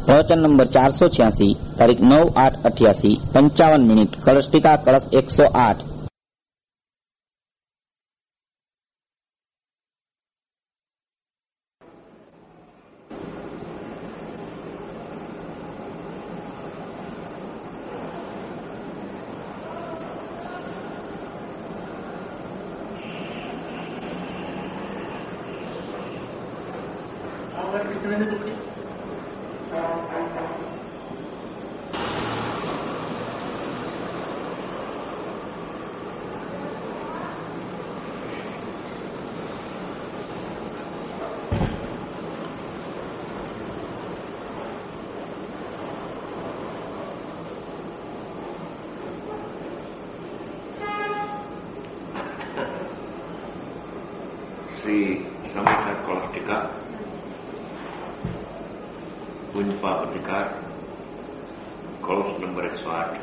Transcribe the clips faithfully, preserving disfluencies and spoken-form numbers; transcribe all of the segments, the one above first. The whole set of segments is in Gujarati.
પ્રવચન નંબર ચારસો છ્યાસી, તારીખ નવ આઠ અઠ્યાસી, પંચાવન મિનિટ. કળશ ટીકા કળશ એકસો આઠ. શ્રી સમાચાર કળશ ટીકા પૂંજપાપ અધિકાર કળશ નંબર એકસો આઠ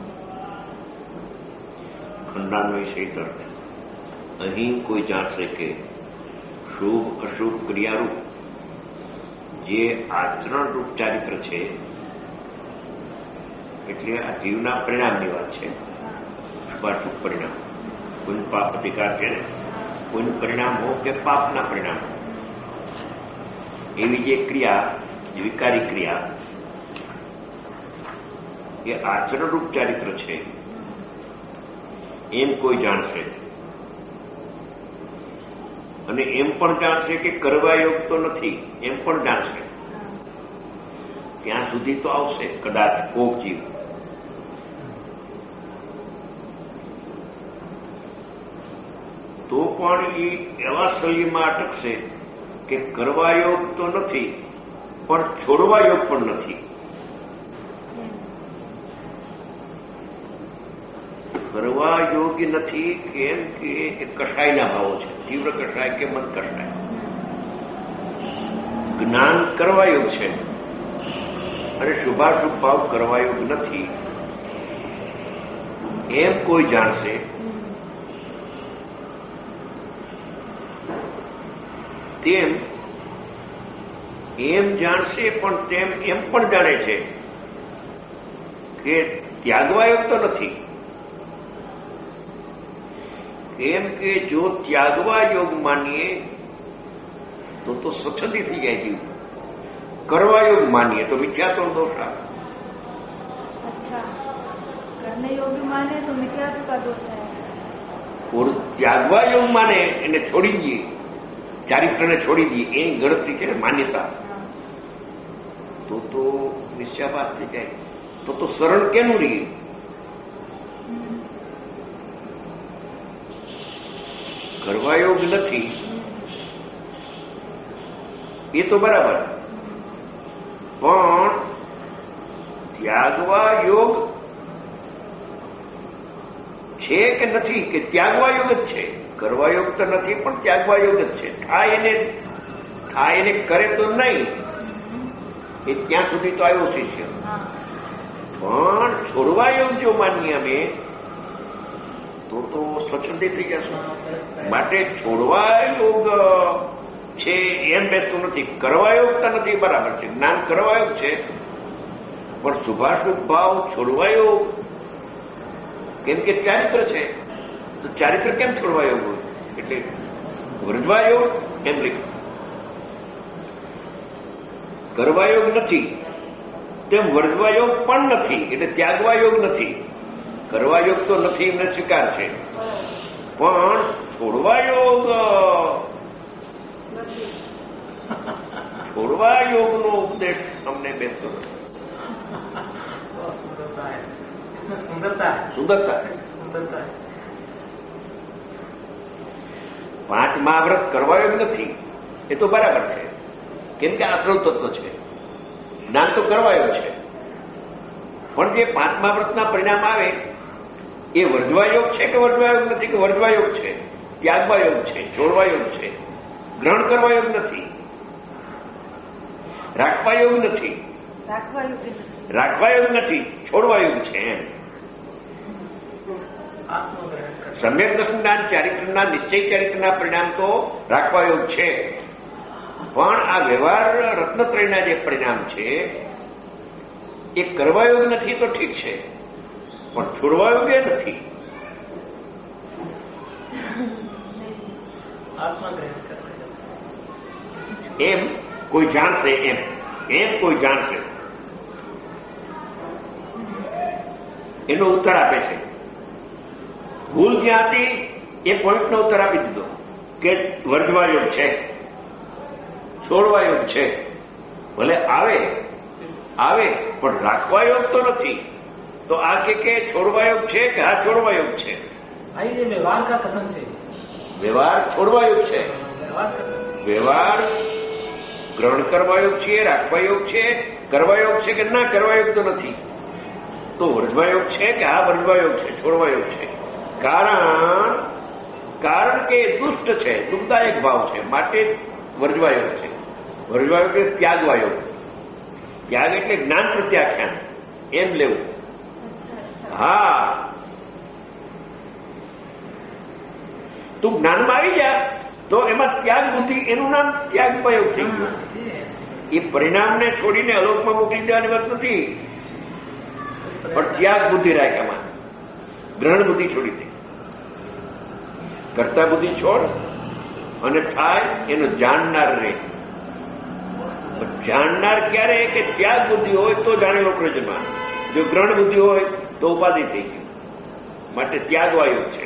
ખંડાન્વય સહિત અર્થ. અહીં કોઈ જાણશે કે શુભ અશુભ ક્રિયારૂપ જે આચરણરૂપ ચારિત્ર છે, એટલે આ જીવના પરિણામની વાત છે. શુભાશુભ પરિણામ પૂંજપાપ અધિકાર છે ને, પુણ્ય પરિણામ હો કે પાપના પરિણામ, એવી જે ક્રિયા, વિકારી ક્રિયા, એ આચરણરૂપ ચારિત્ર છે એમ કોઈ જાણશે. અને એમ પણ જાણશે કે કરવા યોગ તો નથી એમ પણ જાણશે. ત્યાં સુધી તો આવશે કદાચ કોક જીવ. તો પણ એ એવા શૈલીમાં અટકશે કે કરવા યોગ તો નથી પણ છોડવા યોગ પણ નથી. કરવા યોગ્ય નથી કેમ કે એ કષાયના ભાવો છે, તીવ્ર કષાય કે મન કષાય. જ્ઞાન કરવા યોગ છે અને શુભાશુભ ભાવ કરવા યોગ નથી એમ કોઈ જાણશે. તેમ એમ જાણશે પણ તેમ એમ પણ જાણે છે કે ત્યાગવા યોગ તો નથી. કેમ કે જો ત્યાગવા યોગ માનીએ તો તો સ્વચ્છંદી થઈ જાય જીવ. કરવા યોગ માનીએ તો મિથ્યાત્વ દોષ આવે. अच्छा, करने योग माने तो मिथ्यात्व का दोष है. और त्यागवा योग माने એને છોડી દઈએ, ચારિત્રને છોડી દઈએ, એની ગણતરી છે ને માન્યતા, તો તો નિશ્ચયાપાત થઈ જાય. તો તો શરણ કેનું રહીએ? કરવા યોગ નથી એ તો બરાબર, પણ ત્યાગવા યોગ છે કે નથી? કે ત્યાગવા યોગ જ છે. કરવા યોગ તો નથી પણ ત્યાગવા યોગ જ છે. થાય એને થાય એને કરે તો નહીં, એ ત્યાં સુધી તો આવ્યો છે. પણ છોડવા યોગ જો માનીએ અમે તો તો સ્વચ્છંદી થઈ જશું. માટે છોડવા યોગ છે એમ બેસતું નથી, કરવા યોગ તો નથી. બરાબર છે, જ્ઞાન કરવા યોગ છે પણ શુભાશુભ ભાવ છોડવા યોગ. કેમ કે ચારિત્ર છે, તો ચારિત્ર કેમ છોડવા યોગ હોય? એટલે વ્રજવા યોગ એમ લીધું. કરવા યોગ નથી તેમ વર્જવા યોગ પણ નથી, એટલે ત્યાગવા યોગ નથી. કરવા યોગ તો નથી એમને સ્વીકાર છે, પણ છોડવા યોગ છોડવા યોગનો ઉપદેશ અમને બેસતો નથી. સુંદરતા પાંચ મહાવ્રત કરવા યોગ નથી એ તો બરાબર છે, કેમ કે આશ્રવ તત્વ છે. જ્ઞાન તો કરવા યોગ છે, પણ જે પાંચ મહાવ્રતના પરિણામ આવે એ વર્જવા યોગ છે કે વર્જવા યોગ નથી? કે વર્જવા યોગ છે, ત્યાગવા યોગ છે, છોડવા યોગ છે. ગ્રહણ કરવા યોગ નથી, રાખવા યોગ નથી, રાખવા યોગ નથી, છોડવા યોગ છે. એમ સમ્યક દર્શન જ્ઞાન ચારિત્રના નિશ્ચય ચારિત્રના પરિણામ તો રાખવા યોગ છે, પણ આ વ્યવહાર રત્નત્રયના જે પરિણામ છે એ કરવા યોગ નથી તો ઠીક છે, પણ છોડવા યોગ એ નથી. એમ કોઈ જાણશે, એમ એમ કોઈ જાણશે. એનો ઉત્તર આપે છે. ભૂલ જ્યાં હતી એ પોઈન્ટનો ઉત્તર આપી દીધો કે વર્જવા યોગ છે, છોડવા યોગ છે. ભલે આવે આવે પણ રાખવા યોગ તો નથી. તો આ કે છોડવા યોગ છે કે આ છોડવા યોગ છે? વ્યવહાર કા કથન છે. વ્યવહાર છોડવા યોગ છે. વ્યવહાર ગ્રહણ કરવા યોગ છે, રાખવા યોગ છે, કરવા યોગ છે કે ના કરવા યોગ તો નથી. તો વર્જવા યોગ છે કે આ વર્જવા યોગ છે, છોડવા યોગ છે? કારણ કારણ કે દુષ્ટ છે, દુઃખદાયક ભાવ છે, માટે વર્જવા યોગ છે. વર્જવા યોગ એટલે ત્યાગવા યોગ. ત્યાગ એટલે જ્ઞાન પ્રત્યાખ્યાન એમ લેવું. હા, તું જ્ઞાનમાં આવી જા તો એમાં ત્યાગ બુદ્ધિ, એનું નામ ત્યાગ ઉપયોગ થઈ ગયો. એ પરિણામને છોડીને અલોકમાં મોકલી દેવાની વાત નથી, પણ ત્યાગ બુદ્ધિ રાખ. એમાં ગ્રહણ બુદ્ધિ છોડી દે, કરતા બુદ્ધિ છોડ અને થાય એનો જાણનાર રહે. જાણનાર ક્યારે કે ત્યાગ બુદ્ધિ હોય તો જાણેલો પ્રયોજનમાં. જો ગ્રહણ બુદ્ધિ હોય તો ઉપાધિ થઈ ગઈ. માટે ત્યાગવા યોગ છે,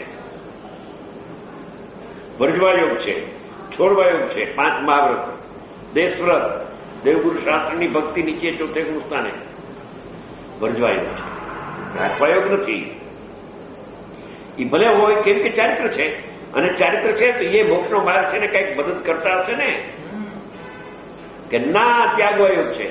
વર્જવા યોગ છે, છોડવા યોગ છે. પાંચ મહાવ્રત, દેશવ્રત, દેવગુરુ શાસ્ત્રની ભક્તિ નીચે ચોથે ગુણ સ્થાને વર્જવા યોગ છે, રાખવા યોગ નથી. એ ભલે હોય કેમ કે ચારિત્ર છે, અને ચારિત્ર છે તો એ મોક્ષનો માર્ગ છે ને કઈક મદદ કરતા હશે ને, કે ના ત્યાગવા યોગ છે.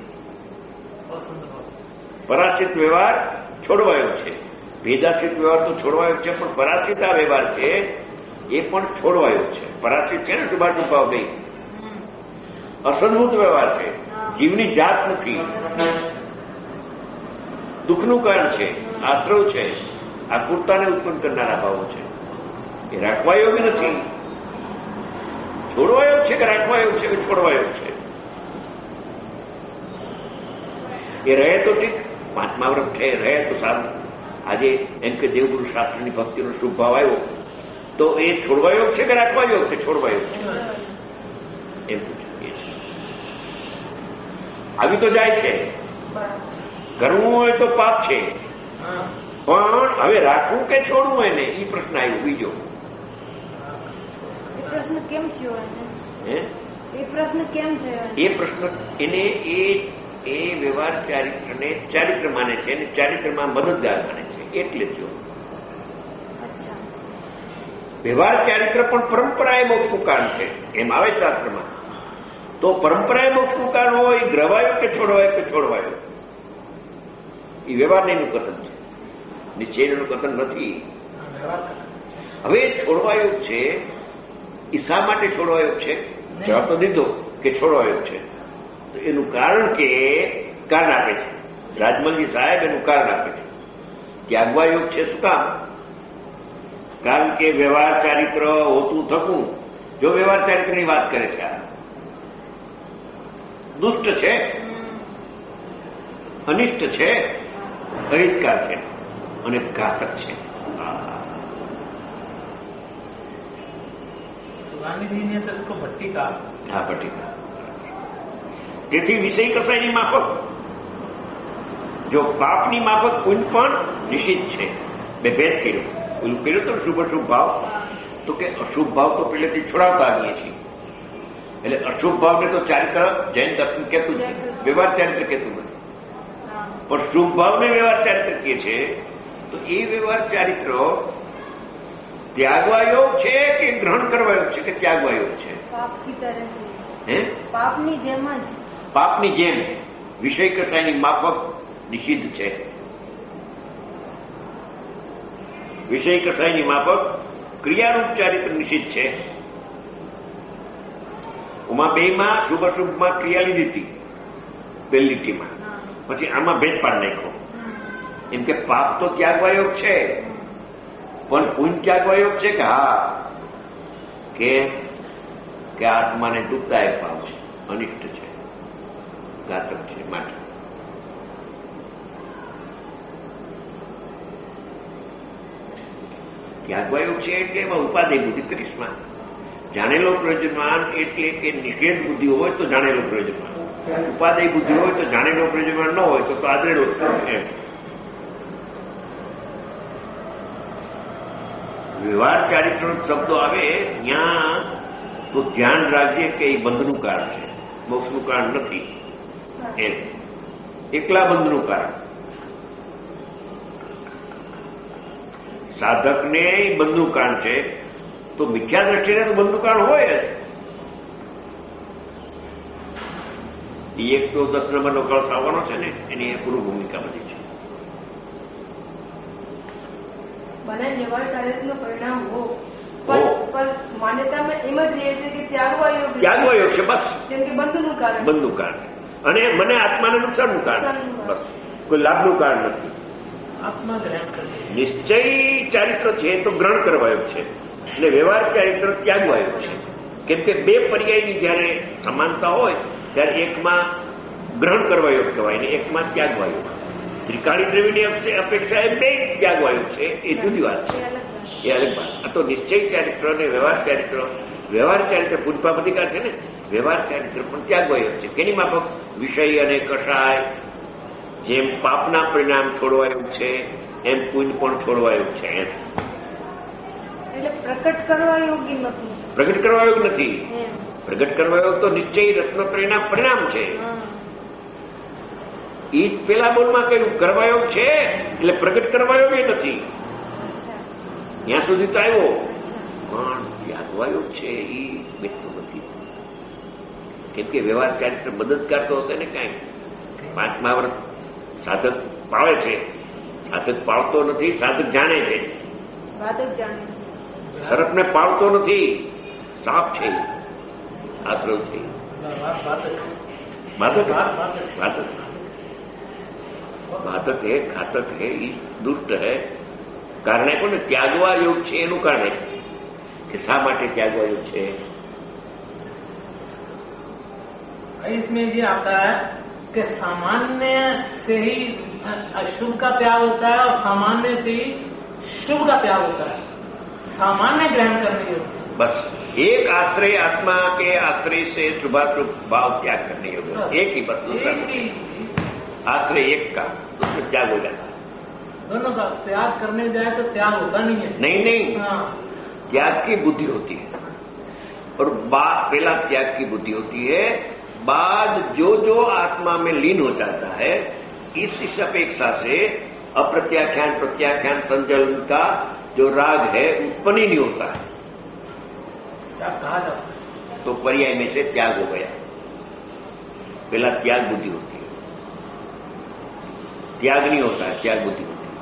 પરાશ્રિત વ્યવહાર છોડવા યોગ છે. ભેદાશ્રિત વ્યવહાર તો છોડવા યોગ છે, પણ પરાશ્રિત આ વ્યવહાર છે એ પણ છોડવા યોગ છે. પરાશ્રિત છે ને શુભાશુભ ભાવ નહીં, અસંભૂત વ્યવહાર છે, જીવની જાત નથી, દુઃખનું કારણ છે, આશ્રવ છે, આકુરતાને ઉત્પન્ન કરનારા ભાવો છે. એ રાખવા યોગ નથી. છોડવા યોગ છે કે રાખવા યોગ છે કે છોડવા યોગ છે? એ રહે તો ઠીક, પાંચમા વ્રત છે, રહે તો સારું. આજે એમ કે દેવગુરુ શાસ્ત્રની ભક્તિનો શુભ ભાવ આવ્યો તો એ છોડવા યોગ છે કે રાખવા યોગ કે છોડવા યોગ છે? એમ પૂછીએ છીએ. આવી તો જાય છે. કરવું હોય તો પાપ છે, પણ હવે રાખવું કે છોડવું એને એ પ્રશ્ન આવ્યો બીજો. એ પ્રશ્ન કેમ થયો? હે એ પ્રશ્ન કેમ થયો? એ પ્રશ્ન એને એ એ વ્યવહાર ચારિત્રને ચારિત્ર માને છે અને ચારિત્રમાં મદદગાર માને છે એટલે થયો. વ્યવહાર ચારિત્ર પણ પરંપરાએ મોક્ષનું કારણ છે એમ આવે શાસ્ત્રમાં. તો પરંપરાએ મોક્ષનું કારણ હોય, ગ્રહવાયો કે છોડવાયો કે છોડવાયો, એ વ્યવહારનું કથન છે, નિશ્ચયનું કથન નથી. હવે છોડવાયો છે એ શા માટે છોડવાયો છે? જવાબ તો દીધો કે છોડવાયો છે. તો એનું કારણ કે કારણ આપે છે રાજમલજી સાહેબ, એનું કારણ આપે છે. ત્યાગવા યોગ છે શું કામ? કારણ કે વ્યવહાર ચારિત્ર હોતું થકું, જો વ્યવહાર ચારિત્રની વાત કરે છે, આ દુષ્ટ છે, અનિષ્ટ છે, અહિતકાર છે અને ઘાતક છે. હા, ભટ્ટિકા. તેથી વિષય કસાયની માફક, જો પાપની માફક પુણ્ય પણ નિશ્ચિત છે. બે ભેદ કર્યો. પેલું કર્યું તો શુભ અશુભ ભાવ, તો કે અશુભ ભાવ તો પહેલેથી છોડાવતા આવીએ છીએ. એટલે અશુભ ભાવને તો ચારિત્ર જૈન દર્શન કહેતું જ નથી, વ્યવહાર ચારિત્ર કહેતું નથી. પણ શુભ ભાવને વ્યવહાર ચારિત્ર કહે છે. તો એ વ્યવહાર ચારિત્ર ત્યાગવા યોગ છે કે ગ્રહણ કરવા યોગ છે કે ત્યાગવા યોગ છે? હે પાપની જેમ જ, પાપની જેમ વિષય કસાયની માફક નિષિદ્ધ છે. વિષય કસાયની માફક ક્રિયારૂપ ચારિત્ર નિષિદ્ધ છે. ઉમા બે માં શુભ અશુભમાં ક્રિયા લીધી હતી પહેલી લીટીમાં, પછી આમાં ભેદ પાડ નાખ્યો. એમ કે પાપ તો ત્યાગવા યોગ છે, પણ પુણ્ય ત્યાગવા યોગ છે કે હા કે કે આત્માને દુઃખદાયક ભાવ છે, અનિષ્ટ છે, ઘાતક છે. માટે ત્યાગવાયોગ છે એટલે એમાં ઉપાદેય બુદ્ધિ ત્રીસમાં. જાણેલો પ્રયોજનવાન એટલે કે નિષેધ બુદ્ધિ હોય તો જાણેલો પ્રયોજનવાન, ઉપાદેય બુદ્ધિ હોય તો જાણેલો પ્રયોજનવાન ન હોય તો આદરેલો એમ. વ્યવહાર ચારિત્ર શબ્દો આવે ત્યાં તો ધ્યાન રાખજે કે એ બંધનું કારણ છે, મોક્ષનું કારણ નથી. એમ એકલા બંધનું કારણ. સાધકને બંધનું કારણ છે તો મિથ્યા દ્રષ્ટિને તો બંધનું કારણ હોય જ. એ એક તો દસ નંબરનો કળશ આવવાનો છે ને એની પૂર્વ ભૂમિકા બધી છે. મને વ્યવહાર ચારિત્રનું પરિણામ હો પણ માન્યતામાં એમ જ રહે છે કે ત્યાગવા યોગ ત્યાગવા યોગ છે બસ. જેમ કે બંધનું કારણ બંધનું કારણ અને મને આત્માને નુકસાનનું કારણ બસ, કોઈ લાભનું કારણ નથી. આત્મા ગ્રહણ કરે નિશ્ચય ચારિત્ર છે તો ગ્રહણ કરવાયો છે અને વ્યવહાર ચારિત્ર ત્યાગવાયો છે. કેમ કે બે પર્યાયની જયારે સમાનતા હોય ત્યારે એકમાં ગ્રહણ કરવાયો કહેવાય ને એકમાં ત્યાગવાયો. ત્રિકાળી દ્રવ્યની અપેક્ષા એ બે ત્યાગવાયો છે, એ જુદી વાત છે, એ અલગ વાત. આ તો નિશ્ચય ચારિત્ર અને વ્યવહાર ચારિત્ર. વ્યવહાર ચારિત્ર પુષ્પાપતિકા છે ને, વ્યવહાર ચારિત્ર પણ ત્યાગવાયો છે. કેની માફક? વિષય અને કષાય. જેમ પાપના પરિણામ છોડવાયું છે એમ પુણ્ય પણ છોડવાયું છે. એમ એટલે પ્રકટ કરવા યોગ્ય નથી. પ્રગટ કરવા યોગ નથી. પ્રગટ કરવા યોગ તો નિશ્ચય રત્નત્રયના પરિણામ છે. એ જ પેલા બોલમાં કહ્યું કરવા યોગ છે એટલે પ્રગટ કરવા યોગ એ નથી. ત્યાં સુધી તો આવ્યો પણ ત્યાગવા યોગ છે એ બેઠતો નથી. કેમ કે વ્યવહાર ચારિત્ર મદદગાર તો હશે ને કાંઈ. પાંચમા વર્ષ સાધક પાળે છે, સાધક પાળતો નથી, સાધક જાણે છે. સર્પને પાળતો નથી, સાપ છે, આશ્રવ છે. બાધક બાધક બાધક હે, ઘાતક હે, દુષ્ટ હે. કારણે કોને ત્યાગવા યોગ છે એનું કારણે કે શા માટે ત્યાગવા યોગ છે. इसमें ये आता है कि सामान्य से ही अशुभ का त्याग होता है और सामान्य से ही शुभ का त्याग होता है. सामान्य ग्रहण करने योग्य बस एक आश्रय आत्मा के आश्रय से शुभाशुभ भाव त्याग करने योग्य. एक ही बस, आश्रय एक का उसमें त्याग हो जाता है. दोनों का त्याग करने जाए तो त्याग होता नहीं है. नहीं नहीं, हाँ. त्याग की बुद्धि होती है और बाद पहला त्याग की बुद्धि होती है, बाद जो जो आत्मा में लीन हो जाता है इस इस अपेक्षा से अप्रत्याख्यान प्रत्याख्यान संचलन का जो राग है उत्पन्न ही नहीं होता है. क्या कहा जाता है? तो पर्याय में से त्याग हो गया. पहला त्याग बुद्धि होती है, त्याग नहीं होता है, त्याग बुद्धि होती है.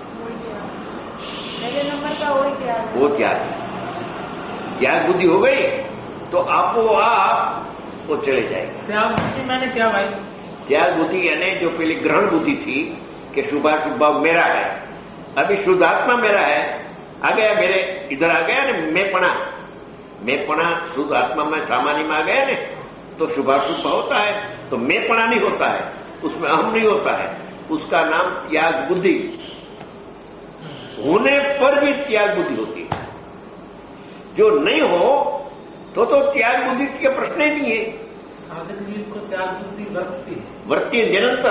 पहले नंबर का वही त्याग, वो त्याग. त्याग बुद्धि हो गई तो आपो आप वो चले जाएगा. त्याग बुद्धि मैंने क्या भाई? त्याग बुद्धि यानी जो पहले ग्रहण बुद्धि थी कि शुभाशुभ भाव मेरा है, अभी शुद्धात्मा मेरा है, आ गया मेरे इधर आ गया ना मैंपणा. मैंपणा शुद्ध आत्मा में सामान्य में आ गया ना तो शुभाशुभ भाव होता है, तो मैंपणा नहीं होता है, उसमें अहम नहीं होता है. उसका नाम त्याग बुद्धि. होने पर भी त्याग बुद्धि होती है. जो नहीं हो तो तो त्याग बुद्धि के प्रश्न ही नहीं है. साधक जीव को त्याग बुद्धि वर्तती है, वर्ती है निरंतर.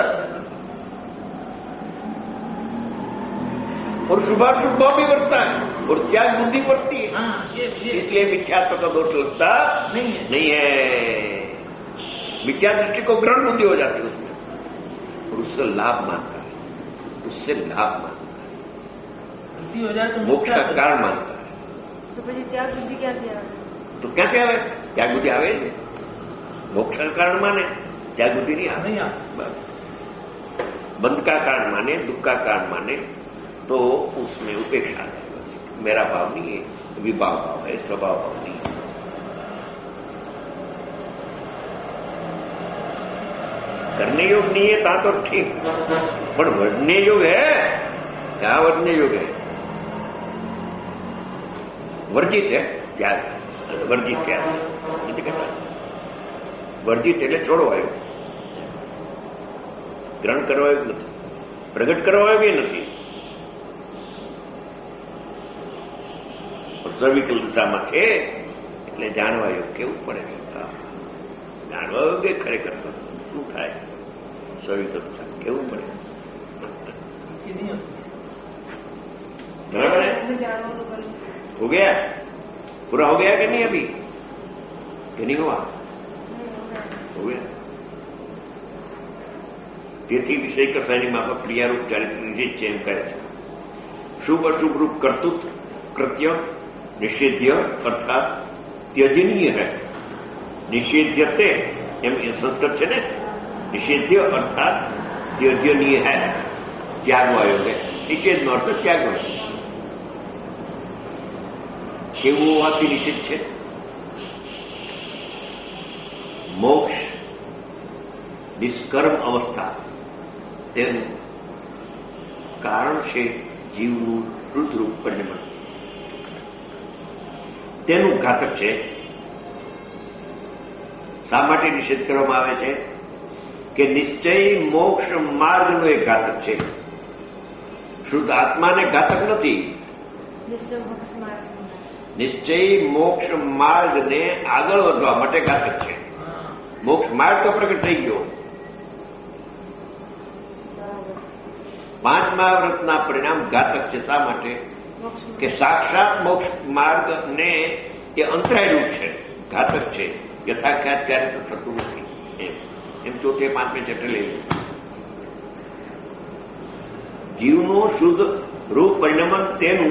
और शुभाशुभ भाव भी वर्तता है और त्याग बुद्धि वर्तती है. हाँ, ये, ये इसलिए मिथ्यात्व का दोष लगता नहीं है. नहीं है. मिथ्या दृष्टि को ग्रहण बुद्धि हो जाती है उसमें और उससे लाभ मानता है, उससे लाभ मानता है, बुद्धि हो जाए तो मोक्ष का कारण मानता है. तो પછી ત્યાગ બુદ્ધિ ક્યાંથી આવે? तो क्या क्या है? त्याग बुद्धि आवे છે. मोक्ष का कारण माने, त्याग बुद्धि नहीं आवे. नहीं आ बंध का कारण माने, दुख का कारण माने तो उसमें उपेक्षा है. मेरा भाव नहीं है, विभाव भाव है, स्वभाव भाव नहीं है. करने योग नहीं है ता तो ठीक, पर वर्णने योग है. क्या वर्णने योग है? वर्जित है त्याग. વર્જિત ત્યાગ નથી કહેતા. વર્જિત એટલે છોડવાયું, ગ્રહણ કરવાયું નથી, પ્રગટ કરવાયું બી નથી. સર્વિકલ દશામાં છે એટલે જાણવા યોગ કેવું પડે છે. જાણવા યોગ્ય ખરેખર શું થાય સર્વિકલ દશા કેવું પડે. बराबर है? हो गया? पूरा हो गया कि नहीं अभी? कि नहीं हुआ? हो गया. તેથી વિષય કથાનીમાં ક્રિયારૂપ ચારિત્ર નિષેધ છે એમ કહે છે. શુભ અશુભ રૂપ કર્તૃત્વ કૃત્ય નિષેધ્ય અર્થાત ત્યજનીય है. નિષેધ્યતે એમ એ સંસ્કૃત છે ને. નિષેધ્ય અર્થાત ત્યજનીય है. ત્યાગવા યોગ્ય. નિષેધનો અર્થ ત્યાગવા. કેવું હોવાથી નિષેધ છે? મોક્ષ નિષ્કર્મ અવસ્થા તેનું કારણ છે જીવનું રુદ્રરૂપ પરિણમન. તેનું ઘાતક છે. શા માટે નિષેધ કરવામાં આવે છે? કે નિશ્ચય મોક્ષ માર્ગનો એક ઘાતક છે. શુદ્ધ આત્માને ઘાતક નથી. નિશ્ચય મોક્ષ માર્ગને આગળ વધવા માટે ઘાતક છે. મોક્ષ માર્ગ તો પ્રગટ થઈ ગયો. પાંચમા વ્રતના પરિણામ ઘાતક છે. શા માટે? કે સાક્ષાત મોક્ષ માર્ગને એ અંતરાયરૂપ છે, ઘાતક છે. યથાખ્યાત ત્યારે તો થતું નથી. એમ એમ ચોથે પાંચમે ચટે લઈ જીવનું શુદ્ધ રૂપ પરિણમન તેનું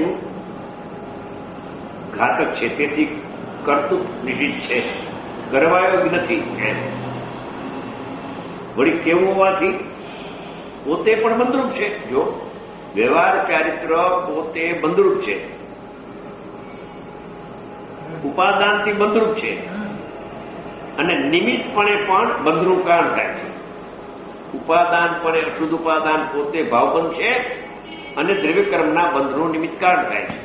ઘાતક છે. તેથી કર્તૃત્વ નિષિદ્ધ છે, કરવાયો નથી. વળી કેવું હોવાથી? પોતે પણ બંધરૂપ છે. જો વ્યવહાર ચારિત્ર પોતે બંધરૂપ છે, ઉપાદાનથી બંધરૂપ છે અને નિમિત્તપણે પણ બંધનું કારણ થાય છે. ઉપાદાનપણે અશુદ્ધ ઉપાદાન પોતે ભાવબંધ છે અને દ્રવ્યકર્મના બંધનું નિમિત્ત કારણ થાય છે.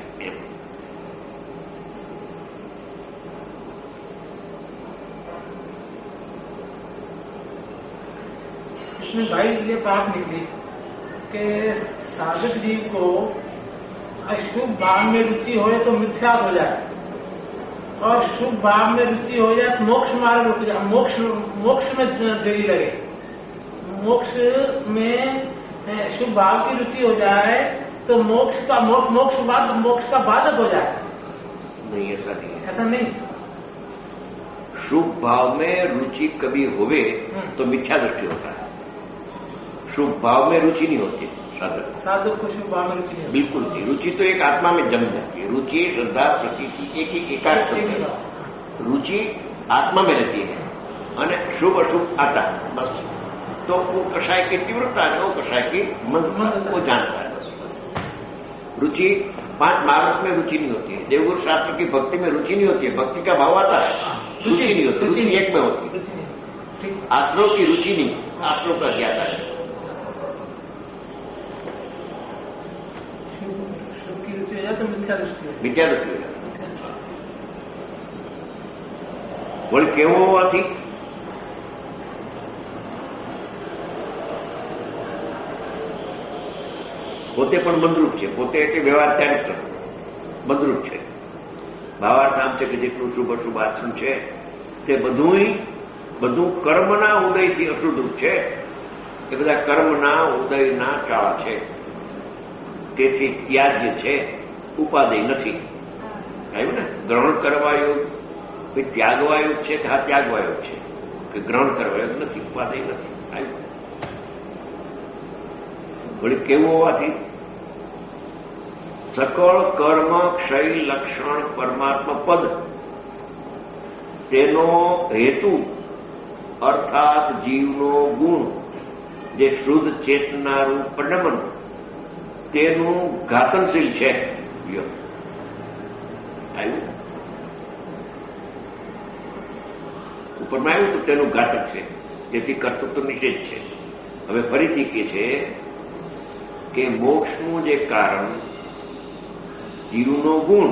इसमें भाई ये बात निकली कि साधक जीव को अशुभ भाव में रुचि हो तो मिथ्या हो जाए और शुभ भाव में रुचि हो जाए तो मोक्ष मार्ग रुक जाए. मोक्ष मोक्ष में देरी लगे. मोक्ष में शुभ भाव की रुचि हो जाए तो मोक्ष का मोक्ष बाद मोक्ष का बाधक हो जाए. नहीं, ऐसा नहीं. ऐसा नहीं. शुभ भाव में रुचि कभी होवे तो मिथ्या दृष्टि होता है. शुभ भाव में रुचि नहीं होती. साधक साधक को शुभ भाव में रुचि नहीं. बिल्कुल नहीं. रुचि तो एक आत्मा में जम जाती है. रुचि श्रद्धा प्रतीति एक एक एकाक शब्द. रुचि आत्मा में रहती है और शुभ अशुभ आता है बस. तो वो कषाय की तीव्रता है, वो कषाय की मंद को जानता है बस. रुचि पांच महारत में रुचि नहीं होती है. देवगुरु शास्त्र की भक्ति में रुचि नहीं होती है. भक्ति का भाव आता है, रुचि नहीं होती. रुचि एक में होती है. आश्रव की रुचि नहीं, आश्रव का ज्ञाता है. तो मिथ्या दृष्टि मिथ्या दृष्टि वળી કેવું હોવાથી? પોતે પણ બંધરૂપ છે. પોતે એટલે વ્યવહાર ચારિત્ર બંધરૂપ છે. ભાવાર્થ આમ છે કે જેટલું શુભ અશુભ આચરણ છે તે બધું બધું કર્મના ઉદયથી અશુદ્ધ છે. એ બધા કર્મના ઉદયના ચાળા છે. તેથી ત્યાજ્ય છે, ઉપાદેય નથી. આવ્યું ને? ગ્રહણ કરવા યોગ ત્યાગવા યોગ છે કે હા ત્યાગવા યોગ છે કે ગ્રહણ કરવા યોગ નથી, ઉપાદેય નથી. આવ્યું? વળી કેવું હોવાથી? સકળ કર્મ ક્ષય લક્ષણ પરમાત્મા પદ તેનો હેતુ અર્થાત જીવનો ગુણ જે શુદ્ધ ચેતનારૂપ પરિણમન તેનું ઘાતનશીલ છે. આવ્યું? ઉપરમાં આવ્યું તો તેનું ઘાતક છે. તેથી કર્તૃત્વ નિષેધ છે. હવે ફરીથી કે છે કે મોક્ષનું જે કારણ જીવનો ગુણ,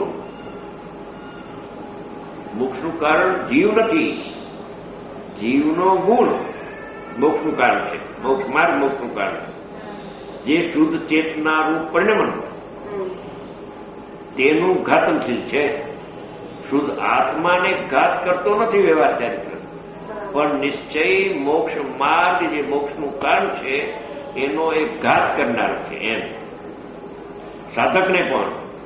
મોક્ષનું કારણ જીવ નથી, જીવનો ગુણ મોક્ષનું કારણ છે. મોક્ષ માર્ગ મોક્ષનું કારણ જે શુદ્ધ ચેતના રૂપ પરિણમન તેનું ઘાતનશીલ છે. શુદ્ધ આત્માને ઘાત કરતો નથી વ્યવહાર ચારિત્ર, પણ નિશ્ચય મોક્ષ માર્ગ જે મોક્ષનું કારણ છે એનો એક ઘાત કરનાર છે એમ સાધકને પણ.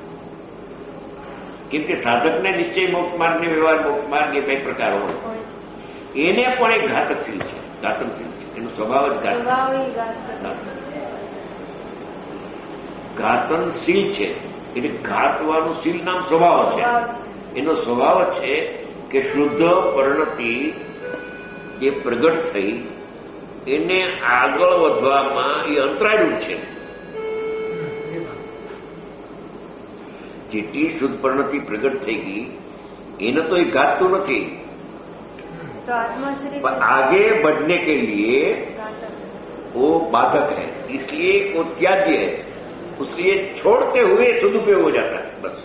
કેમ કે સાધકને નિશ્ચય મોક્ષ માર્ગને વ્યવહાર મોક્ષ માર્ગ એ બે પ્રકાર હોય, એને પણ એક ઘાતકશીલ છે, ઘાતકશીલ છે, એનો સ્વભાવ જ ઘાત ઘાતનશીલ છે. એટલે ઘાતવાનું શીલ નામ સ્વભાવ છે. એનો સ્વભાવ છે કે શુદ્ધ પરિણતિ જે પ્રગટ થઈ એને આગળ વધવામાં એ અંતરાયરૂપ છે. જેટલી શુદ્ધ પરિણતિ प्रगट થઈ ગઈ એને તો એ घातતું નથી, पर आगे बढ़ने के लिए वो बाधक है, इसलिए वो त्याज्य है, उसलिए छोड़ते हुए सदुपयोग हो जाता है. बस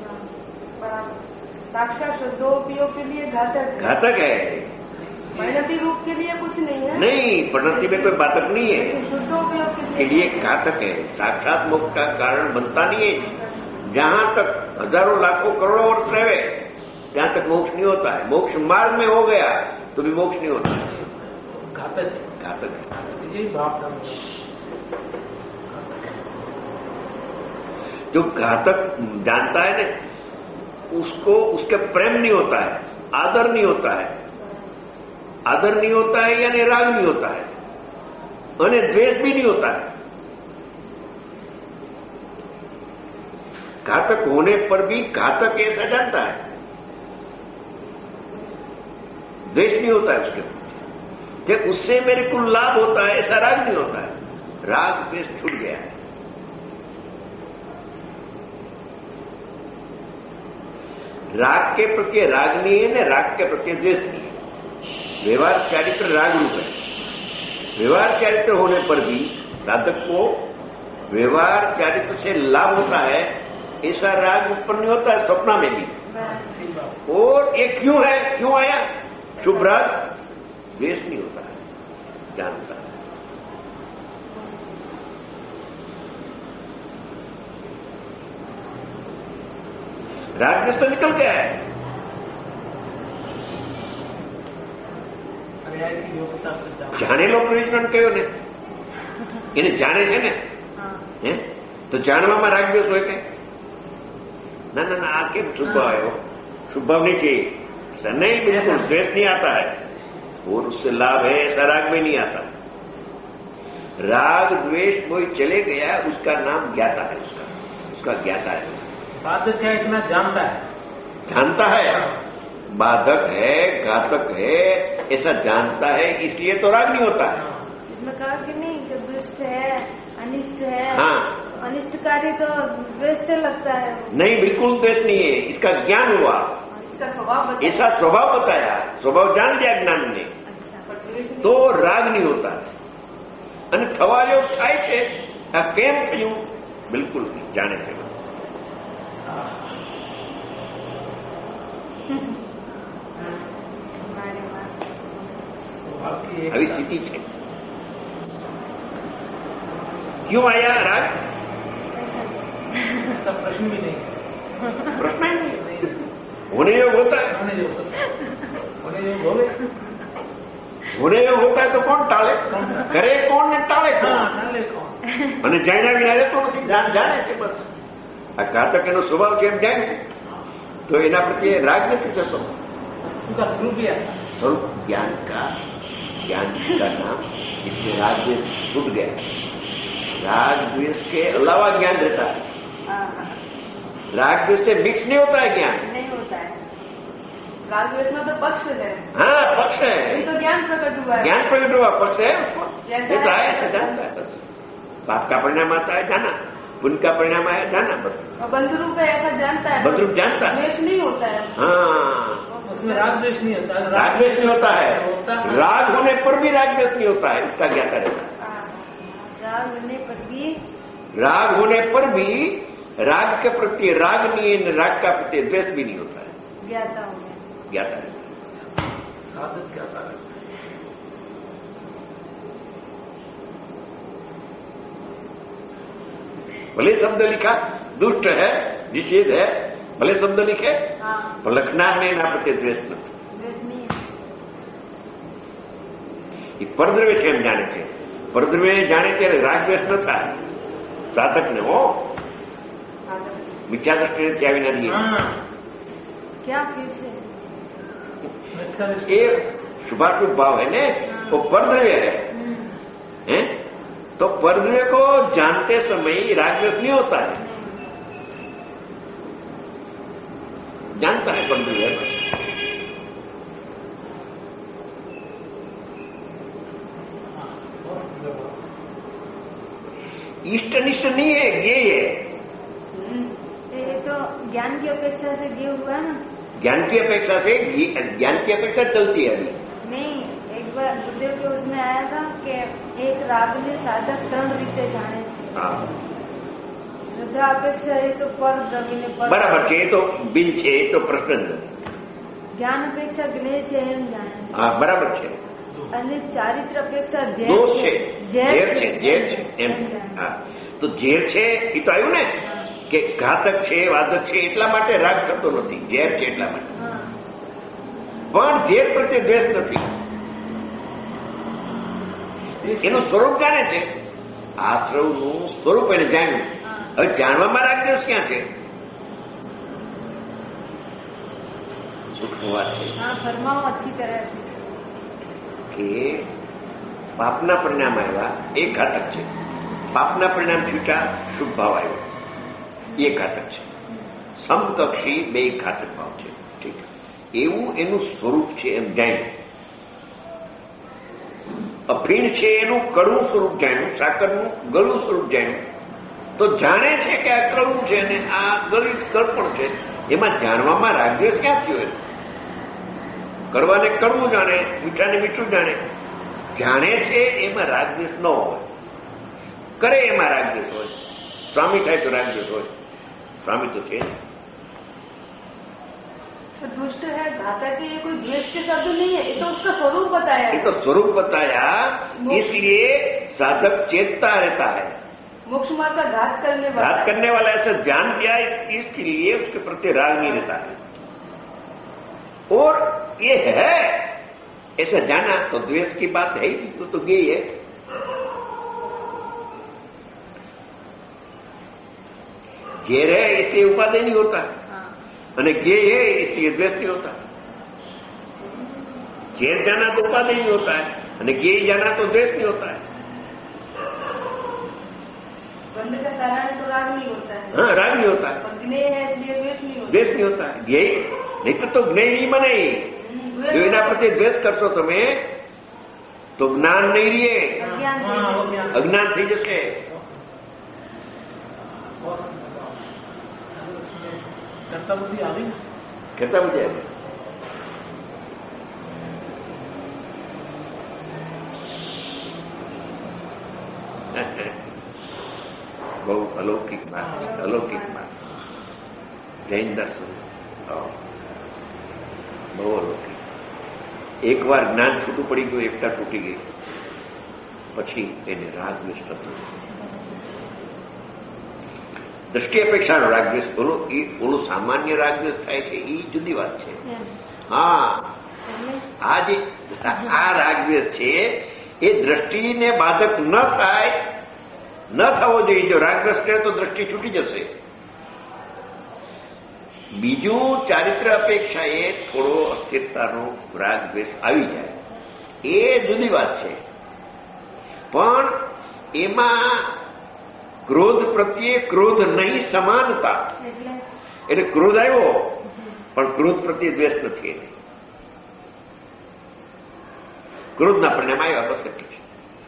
साक्षात शुद्धोपयोग के लिए घातक घातक है, परिणति रूप के लिए कुछ नहीं है. नहीं, परिणति में कोई बाधक नहीं है, शुद्धोपयोग के लिए घातक है. साक्षात मोक्ष का कारण बनता नहीं है. जहां तक हजारों लाखों करोड़ों वर्ष रहे जहां तक मोक्ष नहीं होता है. मोक्ष मार्ग में हो गया तो भी मोक्ष नहीं होता है. घातक घातक यही भाव. जो घातक जानता है ना उसको उसके प्रेम नहीं होता है, आदर नहीं होता है. आदर नहीं होता है यानी राग नहीं होता है, और द्वेष भी नहीं होता है. घातक होने पर भी घातक ऐसा जानता है, द्वेष नहीं होता है उसके प्रति. जब उससे मेरे को लाभ होता है ऐसा राग नहीं होता है. राग द्वेष छूट गया है. राग के प्रति राग नहीं है ना, राग के प्रति द्वेष नहीं है. व्यवहार चारित्र राग रूप है. व्यवहार चारित्र होने पर भी साधक को व्यवहार चारित्र से लाभ होता है ऐसा राग उत्पन्न नहीं होता है स्वप्न में भी. और ये क्यों है, क्यों आया शुभ राग? द्वेष नहीं होता है, जानता है. राग तो निकल गया है. જાણેલો પ્રયોજન કયો ને એને જાણે છે ને હે તો જાણવામાં રાગ દ્વેષ હોય કે ना ना ना आके शुभ आयो शुभ भाव नहीं चाहिए ऐसा नहीं, बिल्कुल द्वेष नहीं आता है और उससे लाभ है ऐसा राग में नहीं आता. राग द्वेष कोई चले गया उसका नाम ज्ञाता है, उसका उसका ज्ञाता है. बाधक है इतना जानता है, जानता है. बाधक है घातक है ऐसा जानता है, इसलिए तो राग नहीं होता है. इसमें कहा कि नहीं कि दुष्ट है अनिष्ट है. हाँ, अनिष्टकारी तो द्वेष से लगता है. नहीं, बिल्कुल द्वेष नहीं है. इसका ज्ञान हुआ, इसका स्वभाव बताया, ऐसा स्वभाव बताया, स्वभाव जान लिया ज्ञान ने. अच्छा, पर द्वेष नहीं. तो राग नहीं होता. અને થવા જેવું થાય છે આ કેમ થયું બિલકુલ નહીં જાણે છે. આવી સ્થિતિ છે. क्यों आया राग? ऐसा प्रश्न भी नहीं, प्रश्न ही नहीं. होने योग होता है, होने योग होने योग हो गया. होने योग होता है तो कौन टाले? करे कौन ने टाले कौन? टाले कौन? અને જાણ્યા વિના રહેતો નથી, જાણે છે બસ. આ ઘાતક એનો સ્વભાવ છે એમ જાણે તો એના પ્રત્યે રાગ નથી થતો. वस्तु का स्वरूप ही ऐसा. स्वरूप ज्ञान का, ज्ञान का नाम इसमें राग द्वेष छूट गया. राग द्वेष के अलावा ज्ञान रहता है. राग द्वेष से मिक्स नहीं होता है ज्ञान. नहीं होता है. राग द्वेष में तो पक्ष है. हाँ, पक्ष है. ये तो ज्ञान प्रकट हुआ है. ज्ञान प्रकट हुआ पक्ष है उसको. जैसा ऐसा है, है. ऐसा जानता है. बस पाप का परिणाम आता है जाना, पुण्य का परिणाम आया जाना. बस और बंधु रूप है ऐसा जानता है. बंधु रूप जानता है. द्वेष नहीं होता है. हाँ, उसमें राग द्वेष नहीं होता. राग द्वेष नहीं होता है. होता है. राग होने पर भी राग द्वेष नहीं होता है, उसका ज्ञाता रहता है. राग होने पर भी राग होने पर भी राग के प्रति राग नहीं है, राग का प्रति द्वेष भी नहीं होता है. ज्ञाता हो गया. ज्ञाता है. साधक क्या है? भले शब्द लिखा दुष्ट है, निषेध है, ભલે શબ્દ લીખે हाँ પણ લખનારને એના પ્રત્યે દ્વેષ નથી. द्वेष नहीं है। એ પરદ્રવ્ય છે એમ જાણે છે. પરદ્રવ્ય જાણે ત્યારે રાગ દ્વેષ ન થાય સાધકને. હો आदर। મિથ્યા દ્રષ્ટિને થયા વિના નહીં. हाँ क्या फिर से अच्छा એ शुभाशुभ भाव है ने वो परद्रव्य है हम्म, हैं? तो परद्रव्य को जानते समय रागद्वेष नहीं होता है. जानता है परद्रव्य है बस. इष्ट निष्ठ नहीं है, ये है. हम्म, ये तो ज्ञान की अपेक्षा से ये हुआ ना। ज्ञान की अपेक्षा से ज्ञान की अपेक्षा चलती है अभी. नहीं, एक बार गुरुदेव के उसमें आया था कि एक राग ने साधक ત્રણ રીતે જાણે છે. हाँ શ્રદ્ધા અપેક્ષા એ તો પર દ્રવ્યને પર बराबर છે. એ તો બિન છે, એ તો પ્રશ્ન જ નથી. જ્ઞાન અપેક્ષા જ્ઞેય છે એમ જાણે છે. હા બરાબર છે. અને ચારિત્ર અપેક્ષા ઝેર દોષ છે, ઝેર ઝેર છે, ઝેર છે એમ. જાણે. હા તો ઝેર છે એ તો આવ્યું ને કે ઘાતક છે, વાદક છે એટલા માટે રાગ થતો નથી. ઝેર છે એટલા માટે. હા પણ ઝેર પ્રત્યે દ્વેષ નથી. એનું સ્વરૂપ જાણે છે. આશ્રવનું સ્વરૂપ એને જાણ્યું. હવે જાણવામાં રાગદ્વેષ ક્યાં છે? સૂક્ષ્મ વાત છે हाँ फरमाओ अच्छी तरह से। કે પાપના પરિણામ આવ્યા એ ઘાતક છે. પાપના પરિણામ છૂટા શુભ ભાવ આવ્યો એ ઘાતક છે. સમકક્ષી બે ઘાતક ભાવ છે. ઠીક એવું એનું સ્વરૂપ છે એમ જાણ્યું. અફીણ છે એનું કડવું સ્વરૂપ જાણ્યું, સાકરનું ગળું સ્વરૂપ જાણ્યું. તો જાણે છે કે આ કડવું છે અને આ ગળી ગળપણ છે. એમાં જાણવામાં રાગદ્વેષ ક્યાં થયો? એમ કડવાને કડવું જાણે, મીઠાને મીઠું જાણે. જાણે છે એમાં રાગદ્વેષ ન હોય. કરે એમાં રાગદ્વેષ હોય. સ્વામી થાય તો રાગદ્વેષ હોય. स्वामी तो थे. दुष्ट है, घातक है, ये कोई द्वेष के शब्द नहीं है, ये तो उसका स्वरूप बताया. ये तो स्वरूप बताया, इसलिए साधक चेतता रहता है. मोक्ष मार्ग का घात करने वाला घात करने वाला ऐसा जान किया, इसके लिए उसके प्रति राग नहीं रहता है. और ये है ऐसा जाना तो द्वेष की बात है ही, तो, तो ये है. घेर है इसलिए उपादेय नहीं होता, અને ज्ञेय है इसलिए द्वेष नहीं होता. घेर जाना तो उपादेय नहीं होता है, અને ज्ञेय जाना तो द्वेष नहीं होता है. बंध का कारण तो राग नहीं होता है. हाँ, राग नहीं होता है. ज्ञेय है इसलिए द्वेष नहीं होता. द्वेष नहीं होता है. ज्ञेय नहीं तो, तो ज्ञेय नहीं बने. जो એના પ્રત્યે દ્વેષ કરશો તમે તો જ્ઞાન નહીં રહે, અજ્ઞાન થઈ જશે. કરતા બુદ્ધિ આવી ને કેટલા બધા બહુ અલૌકિક વાત, અલૌકિક વાત. જૈન દર્શન બહુ અલૌકિક. એકવાર જ્ઞાન છૂટું પડી ગયું, એકતા તૂટી ગઈ, પછી એને રાગ દ્વેષ થતો. દ્રષ્ટિ અપેક્ષાનો રાગદ્વેષ બોલો એ ઓલો સામાન્ય રાગદ્વેષ થાય છે એ જુદી વાત છે. હા, આ જે આ રાગદ્વેષ છે એ દ્રષ્ટિને બાધક ન થાય, ન થવો જોઈએ. જો રાગદ્વેષ કરે તો દ્રષ્ટિ છૂટી જશે. બીજું ચારિત્ર અપેક્ષાએ થોડો અસ્થિરતાનો રાગદ્વેષ આવી જાય એ જુદી વાત છે. પણ એમાં ક્રોધ પ્રત્યે ક્રોધ નહીં, સમાનતા. એટલે ક્રોધ આવ્યો પણ ક્રોધ પ્રત્યે દ્વેષ નથી. એને ક્રોધના પરિણામ આવ્યા બસ એટલું છે.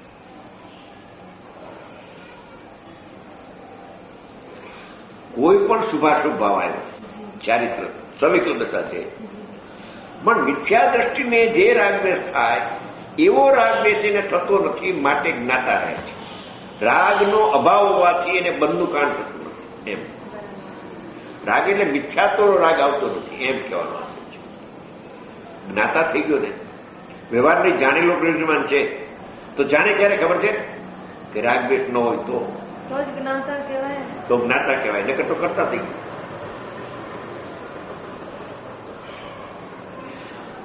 કોઈ પણ શુભાશુભ ભાવ આવ્યો, ચારિત્ર સવિકલ દશા છે. પણ મિથ્યા દ્રષ્ટિને જે રાગદ્વેષ થાય એવો રાગદ્વેષ એને થતો નથી, માટે જ્ઞાતા રહે છે. રાગનો અભાવ હોવાથી એને બંધનું કારણ થતું નથી. એમ રાગ એટલે મિથ્યાત્વનો રાગ આવતો નથી એમ કહેવાનું આવે છે. જ્ઞાતા થઈ ગયો ને, વ્યવહારની જાણેલો પ્રજ્ઞાન છે. તો જાણે ક્યારે ખબર છે કે રાગદ્વેષ ન હોય તો તો જ જ્ઞાતા કહેવાય. તો જ્ઞાતા કહેવાય, નકર તો કરતા થઈ ગયું.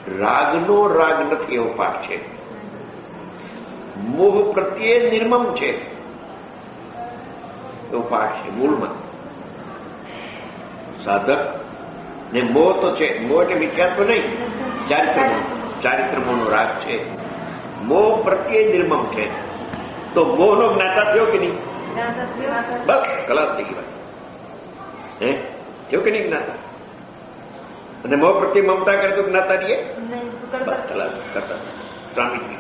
રાગનો રાગ નથી એવો પાઠ છે. મોહ પ્રત્યે નિર્મમ છે એવો પાઠ છે મૂળમાં. સાધક ને મોહ તો છે. મોહ એટલે વિખ્યાત તો નહીં, ચારિત્ર ચારિત્ર મોહનો રાગ છે. મોહ પ્રત્યે નિર્મમ છે. તો મોહનો જ્ઞાતા થયો કે નહીં? બસ કલાસ થઈ ગઈ. હે થયો કે નહીં જ્ઞાતા? અને મોહ પ્રત્યે મમતા કરે તો જ્ઞાતા રહીએ? બસ કલાસ કરતા સ્વામી.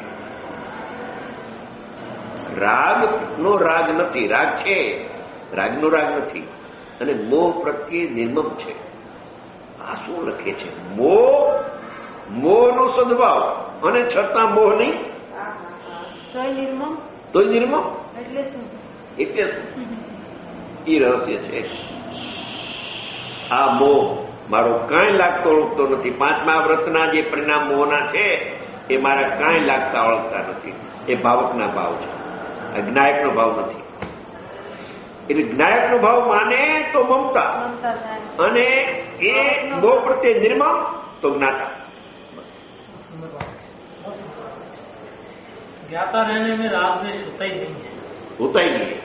રાગ નો રાગ નથી, રાગ છે, રાગનો રાગ નથી. અને મોહ પ્રત્યે નિર્મમ છે. આ શું લખે છે? મોહ મોહનો સદભાવ અને છતાં મોહ નહીં તો નિર્મમ એટલે શું? એ રહસ્ય છે. આ મોહ મારો કાંઈ લાગતો ઓળખતો નથી. પાંચમા વ્રતના જે પરિણામ મોહના છે એ મારા કાંઈ લાગતા ઓળખતા નથી. એ ભાવકના ભાવ છે, જ્ઞાયકનો ભાવ નથી. એટલે જ્ઞાયકનો ભાવ માને તો મમતા, અને એ મોહ પ્રત્યે નિર્મમ તો જ્ઞાતા. ज्ञाता रहने में राग द्वेष होता ही नहीं है, होता ही नहीं है.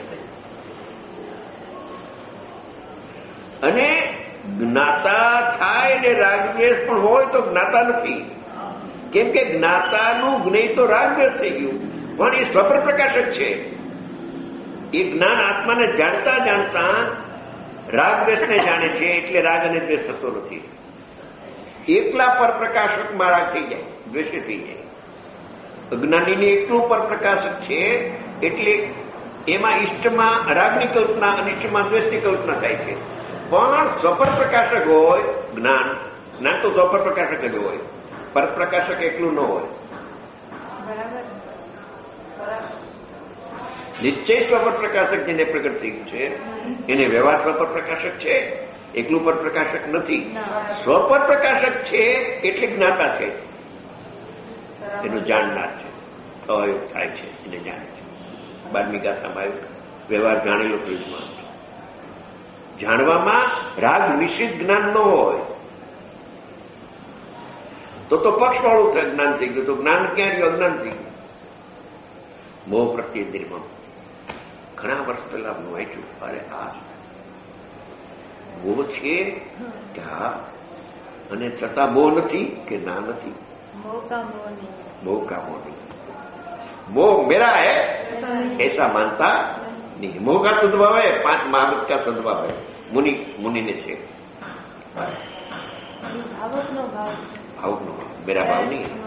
અને જ્ઞાતા થાય ને રાગ દ્વેષ પણ હોય તો જ્ઞાતા નથી. કેમ કે જ્ઞાતાનું જ્ઞેય તો રાગ દ્વેષ થઈ ગયું, પણ એ સ્વપ્ર પ્રકાશક છે. એ જ્ઞાન આત્માને જાણતા જાણતા રાગ દ્વેષને જાણે છે, એટલે રાગ અને દ્વેષ થતો નથી. એકલા પર પ્રકાશકમાં રાગ થઈ જાય, દ્વેષ થઈ જાય. અજ્ઞાનીને એકલું પર પ્રકાશક છે, એટલે એમાં ઇષ્ટમાં રાગની કલ્પના, અનિષ્ટમાં દ્વેષની કલ્પના થાય છે. પણ સ્વપર પ્રકાશક હોય જ્ઞાન, જ્ઞાન તો સ્વપર પ્રકાશક જ હોય, પર પ્રકાશક એકલું ન હોય. નિશ્ચય સ્વપર પ્રકાશક જેને પ્રગટ થયું છે એને વ્યવહાર સ્વપર પ્રકાશક છે, એકલું પર પ્રકાશક નથી. સ્વપર પ્રકાશક છે એટલે જ્ઞાતા છે, એનું જાણનાર છે, અયોગ થાય છે, એને જાણે છે. બારમી ગાથામાં આવ્યું, વ્યવહાર જાણેલો પ્રયોગમાં. જાણવામાં રાગ મિશ્રિત જ્ઞાન ન હોય તો તો પક્ષવાળું જ્ઞાન થઈ ગયું. તો જ્ઞાન ક્યાં ગયું? અજ્ઞાન થઈ ગયું. મોહ પ્રત્યે નિર્મમ. ઘણા વર્ષ પહેલા હું વાંચ્યું, અરે આ મોહ છે કે હા, અને છતાં મોહ નથી કે ના નથી. मोह का मोह नहीं, मोह मेरा है ऐसा मानता नहीं. मोह का सद्भाव है, पांच महावृत का सद्भाव है. मुनि मुनि ने छे भावक नो भाव, मेरा भाव नहीं है.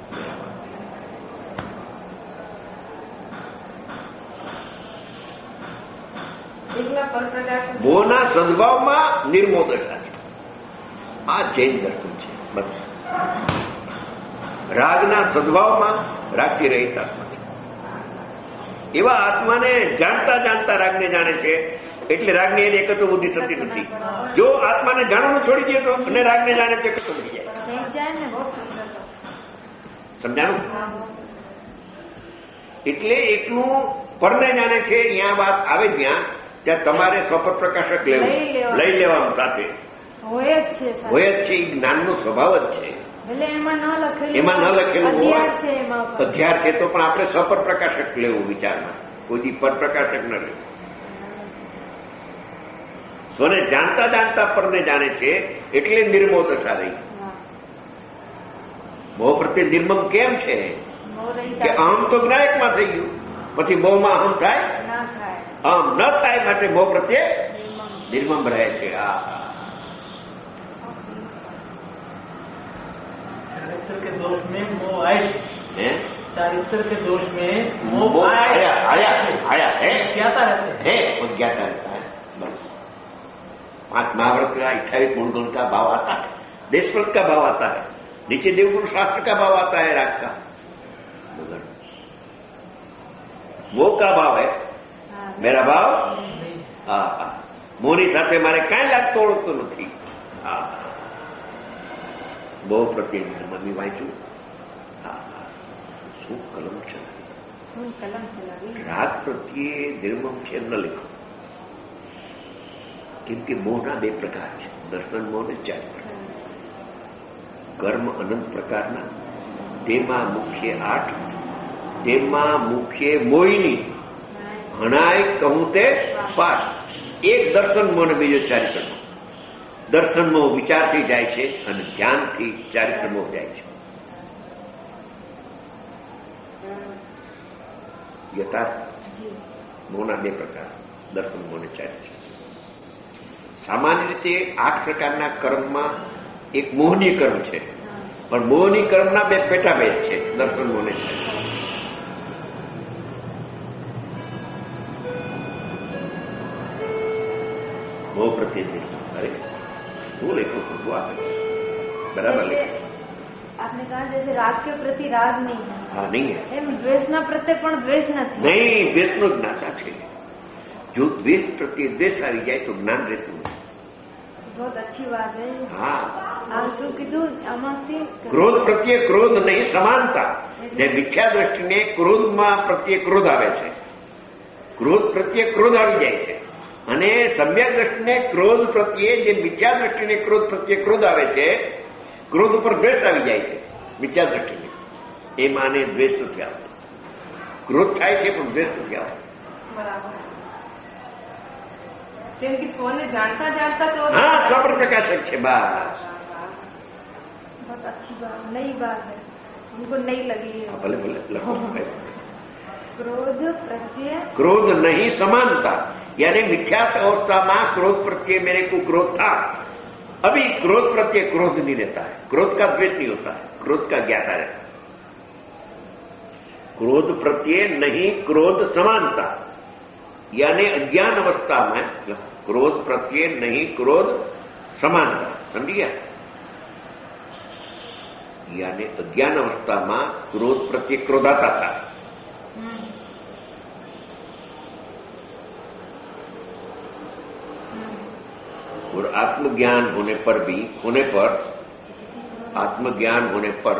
મોહના સદભાવમાં નિર્મોહ દશા છે. આ જૈન દર્શન છે. બસ રાગના સદભાવમાં રાગથી રહિત આત્મા છે. એવા આત્માને જાણતા જાણતા રાગને જાણે છે, એટલે રાગની એની એકત્ર બુદ્ધિ થતી નથી. જો આત્માને જાણવાનું છોડી દે તો અને રાગને જાણે તો એકત્ર બની જાય. સમજાણું? એટલે એકલું પરને જાણે છે. અહીંયા વાત આવે જ્યાં ત્યાં તમારે સ્વપર પ્રકાશક લેવું, લઈ લેવાનું સાથે હોય જ છે. એ જ્ઞાનનો સ્વભાવ જ છે. એમાં ન લખેલું હોય અધ્યાર છે તો પણ આપણે સ્વપર પ્રકાશક લેવું વિચારમાં, કોઈ પર પ્રકાશક ન લેવું. સ્વને જાણતા જાણતા પરને જાણે છે એટલે નિર્મોહ દશા રહી. મોહ પ્રત્યે નિર્મમ કેમ છે કે અહમ તો જ્ઞાયકમાં થઈ ગયું, પછી મોહમાં અહમ થાય? અહમ ન થાય માટે મોહ પ્રત્યે નિર્મમ રહે છે. આ चारित्र के दोष में मोह आए है, चारित्र के दोष में मोह आया आया आया है, ज्ञाता रहते है, वो ज्ञाता रहता है. बस पांच महाव्रत का अट्ठाईस गुणगुण का भाव आता है, देशव्रत का भाव आता है, नीचे देवगुरु शास्त्र का भाव आता है, राग का. मगर मोह का भाव है, मेरा भाव હા હા મોહની સાથે મારે કાંઈ લાગતો ઓળખતો નથી. હા બહુ પ્રત્યે મમ્મી વાંચ્યું. હા હા શું કલમ ચલાવી, રાગ પ્રત્યે નિર્મમ છે ન લખો. કેમ કે મોહના બે પ્રકાર છે, દર્શન મોહ ને ચારિત્ર. કર્મ અનંત પ્રકારના, તેમાં મુખ્ય આઠ, તેમાં મુખ્ય મોહિની, હણાય કહું તે પાઠ. એક દર્શનમાં અને બીજો ચારિત્રમાં. દર્શનમાં વિચારથી જાય છે અને ધ્યાનથી ચારિત્રમાં જાય છે. યથાર્થ મોના બે પ્રકાર, દર્શન મોને ચારિત્ર. સામાન્ય રીતે આઠ પ્રકારના કર્મમાં એક મોહની કર્મ છે, પણ મોહની કર્મના બે પેટાભેદ છે, દર્શન મોને ચારિત્ર. મોહ પ્રત્યે અરે શું લેખું ખોટું આપે બરાબર લેખું. आपने कहा जैसे राग के प्रति राग नहीं है, हाँ नहीं है, एम द्वेषना प्रत्ये पण द्वेष નથી. નહીં, દ્વેષનો જ્ઞાતા છે. જો દ્વેષ પ્રત્યે દ્વેષ આવી જાય તો જ્ઞાન રહેતું નથી. बहुत अच्छी बात है. હા, આ શું કીધું આમાંથી? ક્રોધ પ્રત્યે ક્રોધ નહીં, સમાનતા. જે મિથ્યા દ્રષ્ટિને ક્રોધમાં પ્રત્યે ક્રોધ આવે છે, ક્રોધ પ્રત્યે ક્રોધ આવી જાય છે, અને સમ્યક દ્રષ્ટિને ક્રોધ પ્રત્યે, જે મિથ્યા દ્રષ્ટિને ક્રોધ પ્રત્યે ક્રોધ આવે છે, ક્રોધ ઉપર દ્વેષ આવી જાય છે મિથ્યા દ્રષ્ટિને. એ માને દ્વેષ નથી આવતો. ક્રોધ થાય છે પણ દ્વેષ નથી આવતો. બરાબર. કેમ કે સ્વને જાણતા જાણતા ક્રોધ. હા, સ્વ પ્રકાશક છે. બસ, बहुत अच्छी बात, नई बात है, उनको नई लगी है. ભલે ભલે લખો. क्रोध प्रत्ये क्रोध नहीं, समानता. यानी मिथ्यात्व अवस्था में क्रोध प्रत्ये मेरे को क्रोध था, अभी क्रोध प्रत्ये क्रोध नहीं रहता है, क्रोध का द्वेष नहीं होता है, क्रोध का ज्ञाता रहता है. क्रोध प्रत्ये नहीं क्रोध समानता, यानी अज्ञान अवस्था में क्रोध प्रत्ये नहीं क्रोध समानता. समझिए? यानी अज्ञान अवस्था में क्रोध प्रत्ये क्रोध आता था, और आत्मज्ञान होने पर भी, होने पर आत्मज्ञान होने पर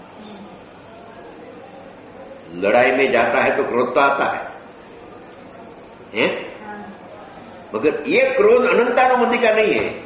लड़ाई में जाता है तो क्रोध तो आता है, हैं? मगर ये क्रोध अनंतानुबंधी का नहीं है.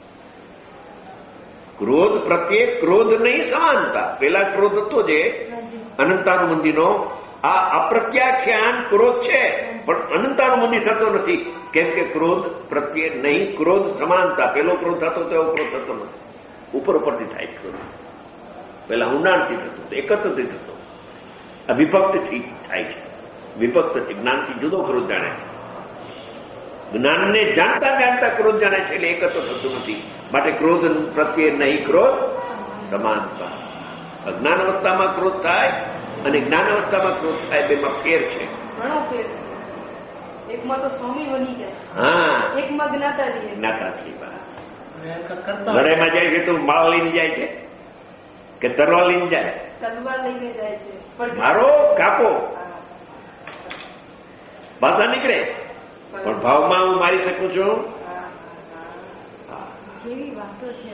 क्रोध प्रत्येक क्रोध नहीं, समानता. पेला क्रोध तो जे अनंतानुबंधीनो આ અપ્રત્યાખ્યાન ક્રોધ છે, પણ અનંતાનુબંધી થતો નથી. કેમ કે ક્રોધ પ્રત્યે નહીં ક્રોધ સમાનતા. પેલો ક્રોધ થતો તેવો ક્રોધ થતો નથી, ઉપર ઉપરથી થાય ક્રોધ. પેલા ઊંડાણથી થતો, એકત્રથી થતો, આ વિભક્તથી થાય છે. વિભક્તથી, જ્ઞાનથી જુદો ક્રોધ જાણે છે. જ્ઞાનને જાણતા જાણતા ક્રોધ જાણે છે, એટલે એકત્ર થતું નથી. માટે ક્રોધ પ્રત્યે નહીં ક્રોધ સમાનતા. અજ્ઞાન અવસ્થામાં ક્રોધ થાય અને જ્ઞાન અવસ્થામાં ક્રોધ થાય, બેમાં ફેર છે. ઘણો ફેર છે. એકમાં તો સ્વામી બની જાય, હા, એકમાં જ્ઞાતાજી. જ્ઞાતાજી. લડાઈમાં જાય છે તો માળ લઈને જાય છે કે તલવાર લઈને જાય? તલવાર લઈને જાય છે. મારો કાપો ભાષા નીકળે, પણ ભાવમાં હું મારી શકું છું. કેવી વાતો છે.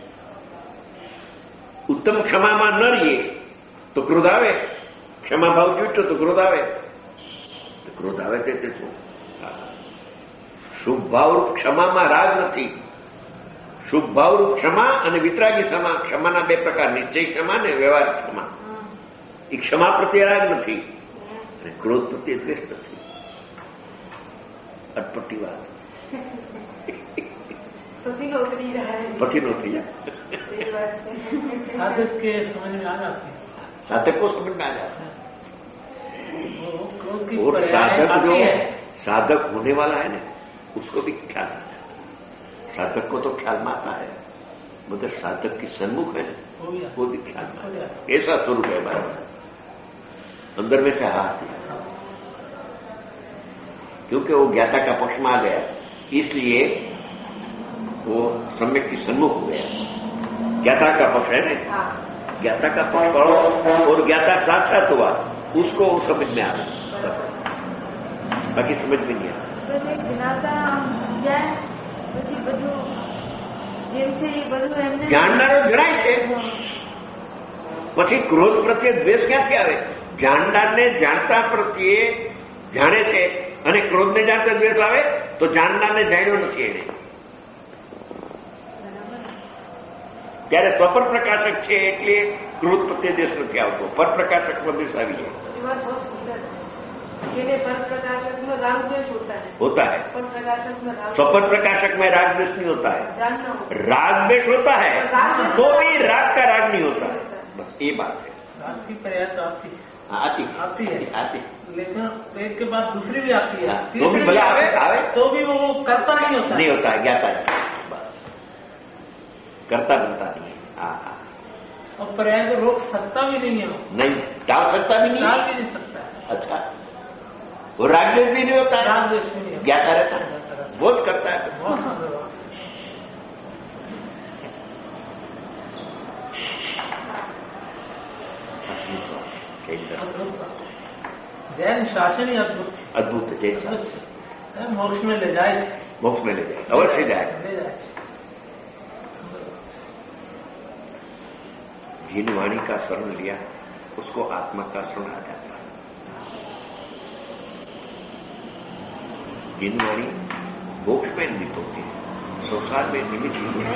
ઉત્તમ ક્ષમામાં ન રહીએ તો ક્રોધ આવે. ક્ષમા ભાવ ચૂંટો તો ક્રોધ આવે. તો ક્રોધ આવે તે શું? શુભ ભાવરૂપ ક્ષમામાં રાગ નથી. શુભ ભાવરૂપ ક્ષમા અને વિતરાગી ક્ષમા, ક્ષમાના બે પ્રકાર, નિશ્ચય ક્ષમા ને વ્યવહારિક ક્ષમા. એ ક્ષમા પ્રત્યે રાગ નથી અને ક્રોધ પ્રત્યે દ્વેષ નથી. અટપટી વાત. પસીનો ઉતરી રહ્યા है. પસીનો થઈ જાય. साधक के समझ में आ जाते हैं, साधक को समझ में आ जाता है. क्रोध की और साधक आती जो है. साधक होने वाला है ना, उसको भी ख्याल आता है. साधक को तो ख्याल में आता है, मगर साधक की सन्मुख है ना, हो गया. वो भी ख्याल में आता है. ऐसा स्वरूप है हमारा. अंदर में से हाथ दिया, क्योंकि वो ज्ञाता का पक्ष में आ गया, इसलिए वो सम्यक की सन्मुख हो गया. ज्ञाता का पक्ष है ना, ज्ञाता का पक्ष पढ़ो और ज्ञाता साक्षात हुआ, उसको समझ में आ रहा, बाकी समझ में नहीं आता. જ્ઞાતા જાય પછી બધું જેમ છે એ બધું એમને જાણનારો જણાય છે. પછી ક્રોધ પ્રત્યે દ્વેષ ક્યાંથી આવે? જાણનારને જાણતા પ્રત્યે જાણે છે અને ક્રોધને જાણતા દ્વેષ આવે તો જાણનારને જાણ્યો નથી એને. ત્યારે સ્વપર પ્રકાશક છે એટલે ક્રોધ પ્રત્યે દેશ નથી આવતો. પર પ્રકાશકમાં દેશ આવી જાય. ये बात बहुत सुंदर है. ये पर प्रकाशक में राग द्वेष होता है. होता है. पर प्रकाशक में राग. स्वपर प्रकाशक में राग द्वेष नहीं होता है. जानना होता है. राग द्वेष होता है तो भी राग का राग नहीं होता है. बस ये बात है. राग की प्रयास आती आती आती है आती लेकिन एक के बाद दूसरी भी आती है. तो भी भले आवे आवे तो भी वो करता नहीं होता नहीं होता है. ज्ञाता रहता है. बस करता बनता नहीं. हाँ हाँ. और पर्याय को रोक सकता भी नहीं है. नहीं टाल सकता भी नहीं. टाल भी नहीं सकता. अच्छा वो राग द्वेष भी नहीं होता है. राग द्वेष भी नहीं. ज्ञाता रहता है. बहुत करता है. बहुत सुंदर. जैन शासन ही अद्भुत अद्भुत है. जैन शासन मोक्ष में ले जाए. मोक्ष में ले जाए. अवश्य जाए. ले जाए. जिन वाणी का शरण लिया उसको आत्मा का शरण आ जाता है. जिन वाणी मोक्ष में निमित्त होती है, संसार में निमित्त नहीं है.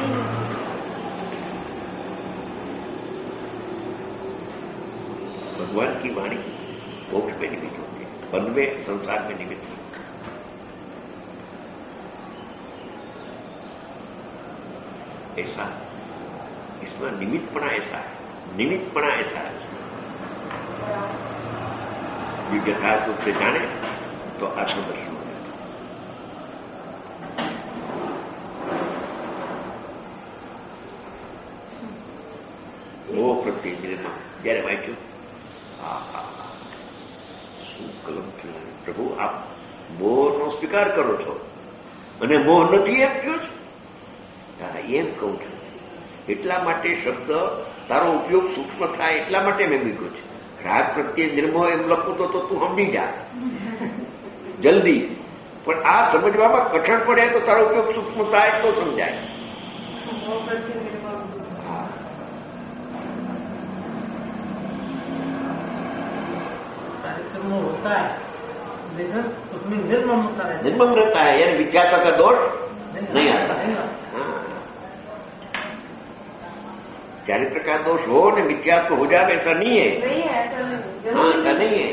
भगवान की वाणी मोक्ष में निमित्त होती है, वन में संसार में निमित्त है. ऐसा इसमें निमित्तपणा ऐसा है. निमित्तपणा ऐसा है. जो यथार्थ रूप से जाने तो आत्मदर्शन हो जाता. वो प्रत्येक निर्मा जયારે વાંચ્યું શું કલમ ચલાવી. પ્રભુ આપ મોહનો સ્વીકાર કરો છો અને મોહ નથી એમ કહ્યું છે. એમ કહું છું. એટલા માટે શબ્દ તારો ઉપયોગ સૂક્ષ્મ થાય એટલા માટે મેં મૂક્યો છે. રાગ પ્રત્યે નિર્મોહ એમ લખું તો તું સમજી જા જલ્દી. પણ આ સમજવામાં કઠણ પડે તો તારો ઉપયોગ સૂક્ષ્મ થાય તો સમજાય. कार्यक्रम होता है लेकिन उसमें निर्ममता रहता है. निर्मम रहता है. यानी विख्याता का दोष नहीं आता. चारित्र का दोष हो ने मिथ्यात्व हो जाए ऐसा नहीं है. नहीं है ऐसा नहीं. हाँ ऐसा नहीं है.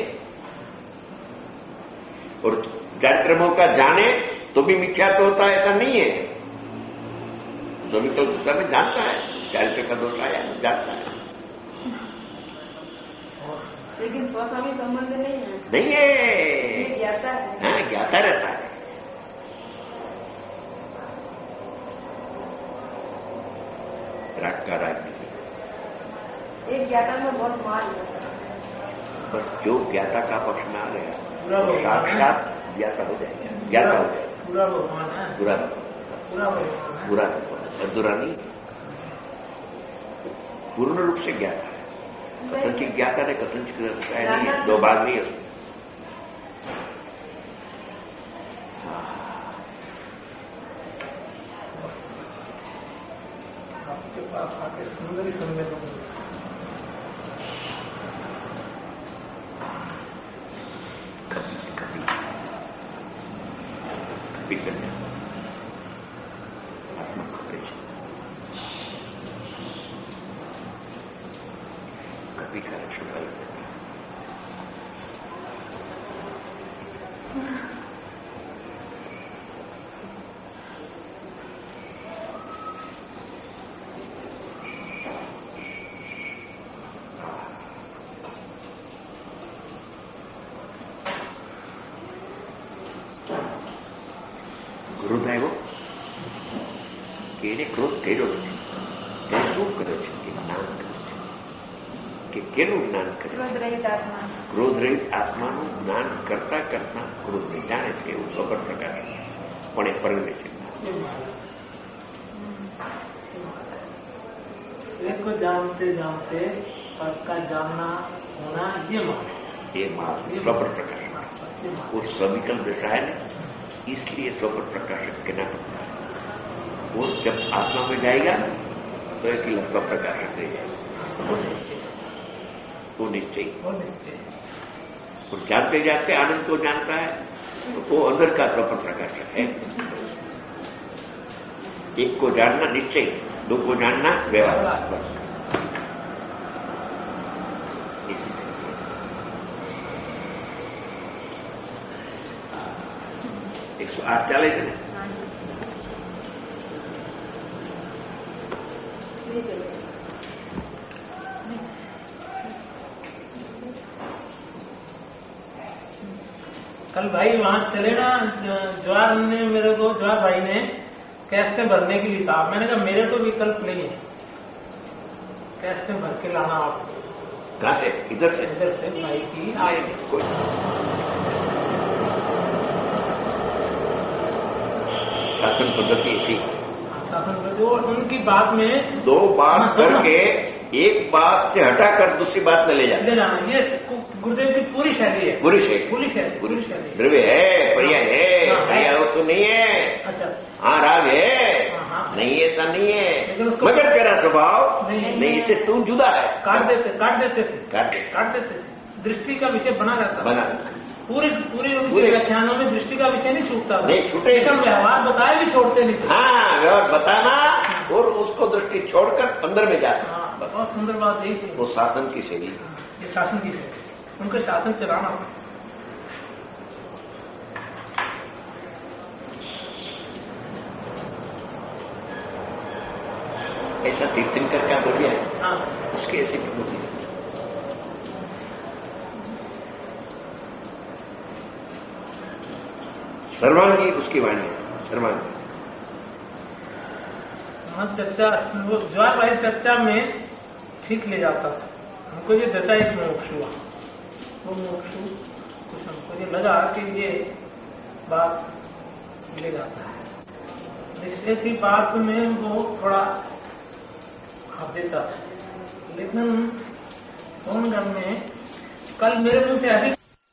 और चारित्रमों का जाने तो भी मिथ्यात्व होता है ऐसा नहीं है. सभी तो समय जानता है चारित्र का दोष आया जानता है. लेकिन स्वस्वामी संबंध नहीं है. नहीं है. ये ज्ञाता है. हाँ ज्ञाता रहता है. राग का राग एक ज्ञाता में बहुत मार जाता है. बस जो ज्ञाता का पक्ष में आ गया तो साक्षात ज्ञाता हो जाएगा. ज्ञाता हो जाएगा. पूरा भगवान है. बुरा पूरा भगवान है. बुरा अधूरा नहीं. पूर्ण रूप से ज्ञाता है. कथनचित ज्ञाता ने कथनचित नहीं है. दो भाग नहीं है. आपके पास आके सुंदर ही सुनने को मिला. कभी कभी कभी कभी आत्मा खबरे છે. कभी का रक्षण कर देता. ક્રોધ આવ્યો કે એને ક્રોધ કર્યો નથી. તેને શું કર્યો છે કે જ્ઞાન કર્યું છે. કે કેનું જ્ઞાન કર્યું? क्रोध रहित आत्मा. ક્રોધ રહિત આત્માનું જ્ઞાન કરતા કરતા ક્રોધને જાણે છે એવું સબર પ્રકાશ પણ એ પરણે છે. एक को जानते जानते पर का जानना होना ये मान. ये मार्ग स्वपर प्रकाश वो सविकल दशा है ना. इसलिए स्वपर प्रकाशक कहना पड़ता है. वो जब आत्मा में जाएगा तो एक स्व प्रकाशक रह जाएगा. वो निश्चय. और जानते जानते आनंद को जानता है तो वो अंदर का स्वपर प्रकाशक है. एक को जानना निश्चय, दो को जानना व्यवहार। एक सौ आठ चालीस है। कल भाई वहां चले ना, जवाहर ने मेरे को, जवाहर भाई ने कैस्टें भरने के लिए कहा। मैंने कहा मेरे को विकल्प नहीं है, कैस्टें भर के लाना आप। कहाँ से? इधर से? इधर से भाई की आए कोई शासन पद्धति ऐसी, शासन पद्धति, और उनकी बात में दो बात करके एक बात से हटाकर दूसरी बात में ले जाते ले जाना, ये गुरुदेव की पूरी शैली है। पूरी शैली, पूरी शैली, पूरी शैली। द्रव्य है, पर्याय है, पर्याय हो तो नहीं है। अच्छा, हाँ राग है, हाँ, नहीं ऐसा नहीं है, उसको मगर तेरा स्वभाव नहीं, नहीं, इससे तू जुदा है। काट देते काट देते थे काट देते काट देते थे दृष्टि का विषय बना रहता, बना पूरे पूरे उनके व्याख्यानों में दृष्टि का विषय नहीं छूटता था, नहीं छूटे, लेकिन व्यवहार बताए भी छोड़ते नहीं थे। हाँ, व्यवहार बताना और उसको दृष्टि छोड़कर अंदर में जाना। हाँ, बहुत सुंदर बात यही थी। वो शासन की शैली, ये शासन की शैली, उनका शासन चलाना। ऐसा तीर्थंकर का द्रव्य है, हाँ, उसकी ऐसी प्रवृत्ति है। सर्वांगी उसकी वाणी है, सर्वांगी। हाँ, चर्चा, वो जवाहर भाई चर्चा में ठीक ले जाता था हमको। ये जचा एक मोक्ष हुआ, वो मोक्ष कुछ हमको ये लगा कि ये बात ले जाता है, निश्चय की बात में वो थोड़ा हाथ देता था। लेकिन सोनगढ़ में कल मेरे मुंह से ऐसी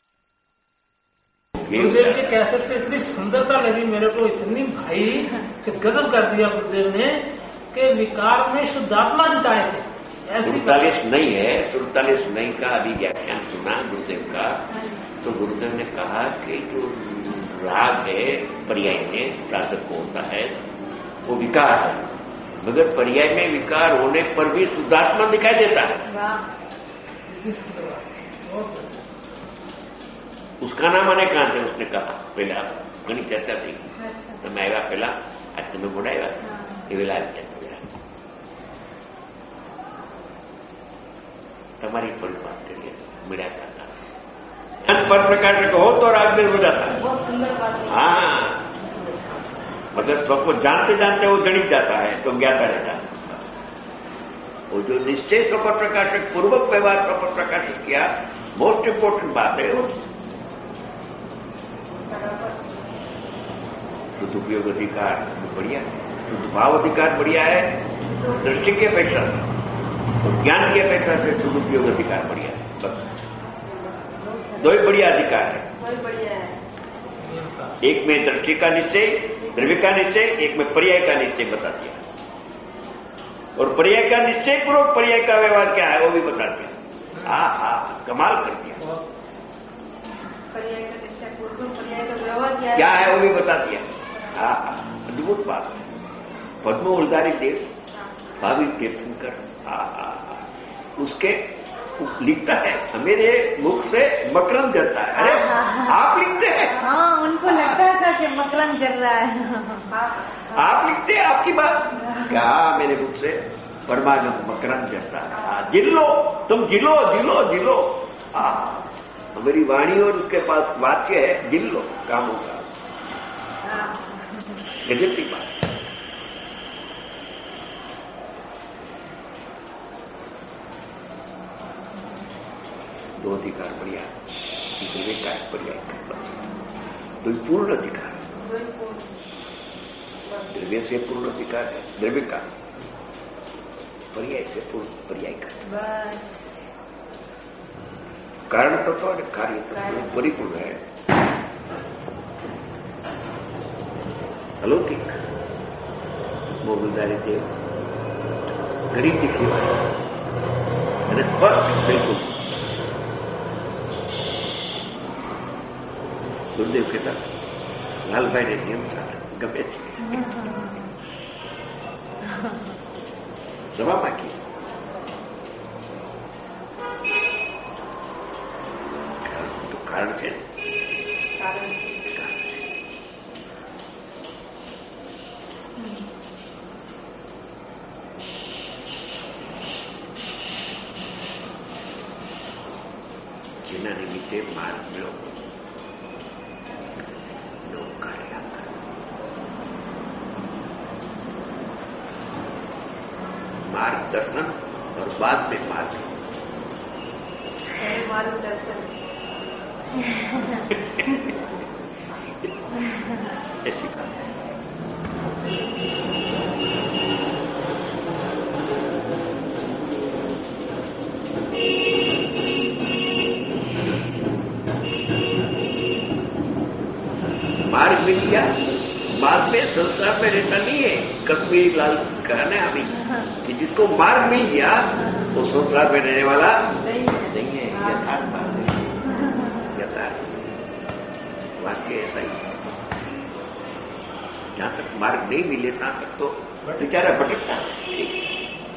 गुरुदेव के कैसेट से इतनी सुंदरता लगी मेरे को, इतनी भाई कि गजब कर दिया गुरुदेव ने कि विकार में शुद्धात्मा जिताए थे। ऐसी सुड़तालीस नहीं है, सुड़तालीस नहीं का अभी व्याख्यान सुना गुरुदेव का, तो गुरुदेव ने कहा कि जो राग है पर्याय में साधक को होता है वो विकार है, मगर पर्याय में विकार होने पर भी शुद्धात्मा दिखाई देता है। उसका नाम अनेक कहां थे, उसने कहा पहले घनी चर्चा थी, તમે આવ્યા પહેલા આજ તમે મોડા આવ્યા એ વેલા આવી તમારી पर बात करिए मिला था पर प्रकार से हो तो राग में हो जाता है। बहुत सुंदर बात है। हाँ, मगर सबको जानते जानते वो जनित जाता है तो ज्ञाता रहता है। वो जो निश्चय स्वपर प्रकाशक पूर्वक व्यवहार स्वपर प्रकाशित किया, मोस्ट इम्पोर्टेंट बात है। शुद्ध उपयोग अधिकार बढ़िया है, शुद्ध भाव अधिकार बढ़िया है, दृष्टि की अपेक्षा तो ज्ञान की अपेक्षा से शुद्ध उपयोग अधिकार बढ़िया है। बस दो ही बढ़िया अधिकार है, बढ़िया है। एक में दृष्टि का निश्चय, द्रव्य का निश्चय, एक में पर्याय का निश्चय बता दिया, और पर्याय का निश्चय पूर्वक पर्याय का व्यवहार क्या है वो भी बता दिया। हाँ हाँ, कमाल कर दिया। पर्याय का निश्चय पूर्वक पर्याय का व्यवहार क्या है, क्या है वो भी बता दिया। हाँ, अद्भुत बात है। पद्म उलदारी देव भावी तीर्थंकर, उसके लिखता है मेरे मुख से मकरंद जलता है। अरे आप लिखते हैं? हाँ, उनको लगता था कि मकरंद जल रहा है। आप लिखते हैं, आपकी बात क्या? मेरे मुख से परमानंद मकरंद जलता है। जिलो तुम, जिलो जिलो जिलो। मेरी वाणी और उसके पास वाक्य है, जिलो कामों का। गजब की बात। दो अधिकार बढ़िया, विवेक का पर्याय तो पूर्ण अधिकार, द्रव्य से पूर्ण अधिकार है, द्रव्य का पर्याय से पूर्ण पर्याय का बस कारण तत्व और कार्य तत्व परिपूर्ण है। अलौकिक मोहम्मदारी देव गरीब दिखने वाले बिल्कुल गुरुदेव कहता लालभाई ने नियम था गमे સભામાં કી તો કારણ છે કારણ જેના નિમિત્તે માર્ગ મેળવો નો કાર્ય मार्गदर्शन और बाद में मार्ग मार्गदर्शन ऐसी बात है। मार्ग मिल गया, बाद में संसार में रहता नहीं है। कश्मीरी लाल कहना है अभी कि जिसको मार्ग मिल गया वो संसार में रहने वाला नहीं है। यथार्थ बात है, यथार्थ वाक्य ऐसा ही है। जहां तक मार्ग नहीं मिले तहां तक तो बेचारा भटकता है। ठीक है,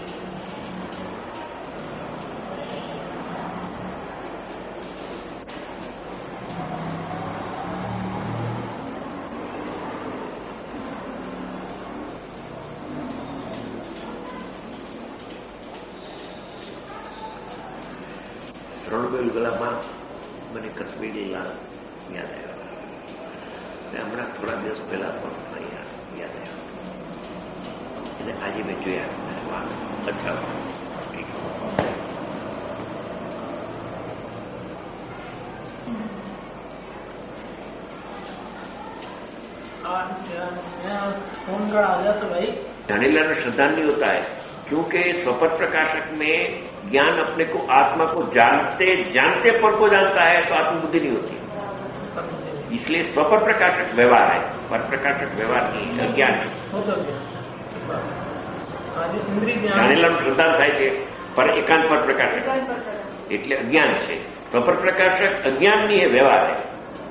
रणबेल गलाમાં મને કશ્મીરી લાલ યાદ આવ્યા ને હમણાં થોડા દિવસ પહેલા પણ અહીંયા યાદ આવ્યા અને આજે મેં જોયા વાહ અચ્છા फोन का आ गया तो भाई जानेला में श्रद्धा नहीं होता है क्योंकि स्वपट प्रकाशक में ज्ञान अपने को आत्मा को जानते जानते पर को जानता है तो आत्मबुद्धि नहीं होती, इसलिए स्वपट प्रकाशक व्यवहार है, पर प्रकाशक व्यवहार नहीं है, ज्ञान है। જાણેલા શ્રદ્ધા થાય છે પર એકાંત પર પ્રકાશક એટલે અજ્ઞાન છે। स्वपर प्रकाशक अज्ञान नहीं है, व्यवहार है,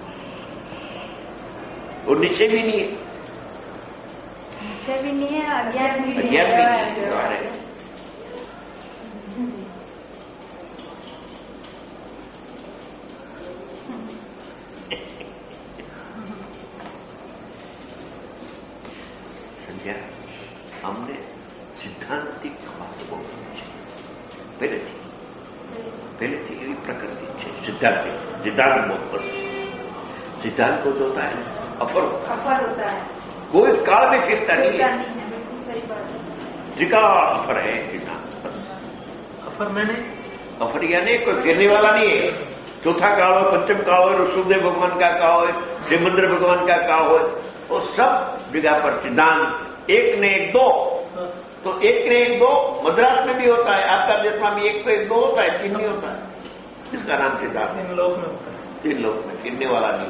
और निश्चय भी नहीं है, निश्चय भी नहीं है, अज्ञान भी नहीं अज्ञान भी है, नहीं है, व्यवहार है। हमने सिद्धांतिक बात પહેલેથી પહેલેથી એવી પ્રકૃતિ છે સિદ્ધાંતિક सिद्धांत बहुत पसंद। सिद्धांत को तो होता है अफर अफर होता है, कोई काल में फिरता नहीं है, बिल्कुल सही बात है। जिका अफर है सिद्धांत बस। अफर मैंने अफर यानी कोई गिरने वाला नहीं है। चौथा काल हो, पंचम काल हो, ऋषभदेव भगवान का काल हो, श्रीमंद्र भगवान का काल हो, वो सब जगह पर सिद्धांत एक ने एक दो, तो एक ने एक दो मद्रास में भी होता है, आपका देश में भी एक तो एक दो होता है, तीन नहीं होता है। इसका नाम सिद्धांत तीन लोक में होता है, तीन लोक में गिरने वाला नहीं।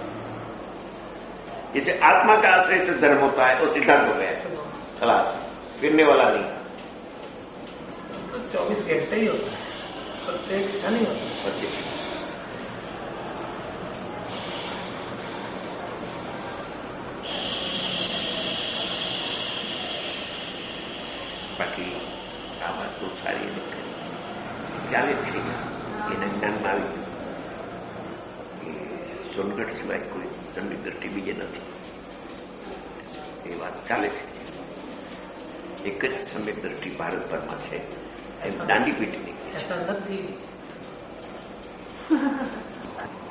जैसे आत्मा का आश्रय से धर्म होता है, वो सिद्धांत हो गया, खलास, गिरने वाला नहीं। तो चौबीस घंटे ही होता है, प्रत्येक क्षण ही होता है। प्रत्येक બાકી આ વાત તો સારી નથી, ચાલે જ છે એના જ્ઞાનમાં આવી ગયું કે સોનગઢ સિવાય કોઈ સમ્યક દ્રષ્ટિ બીજે નથી, એ વાત ચાલે છે। એક જ સમ્યક દ્રષ્ટિ ભારતભરમાં છે, એમ દાંડીપીઠની ऐसा નથી।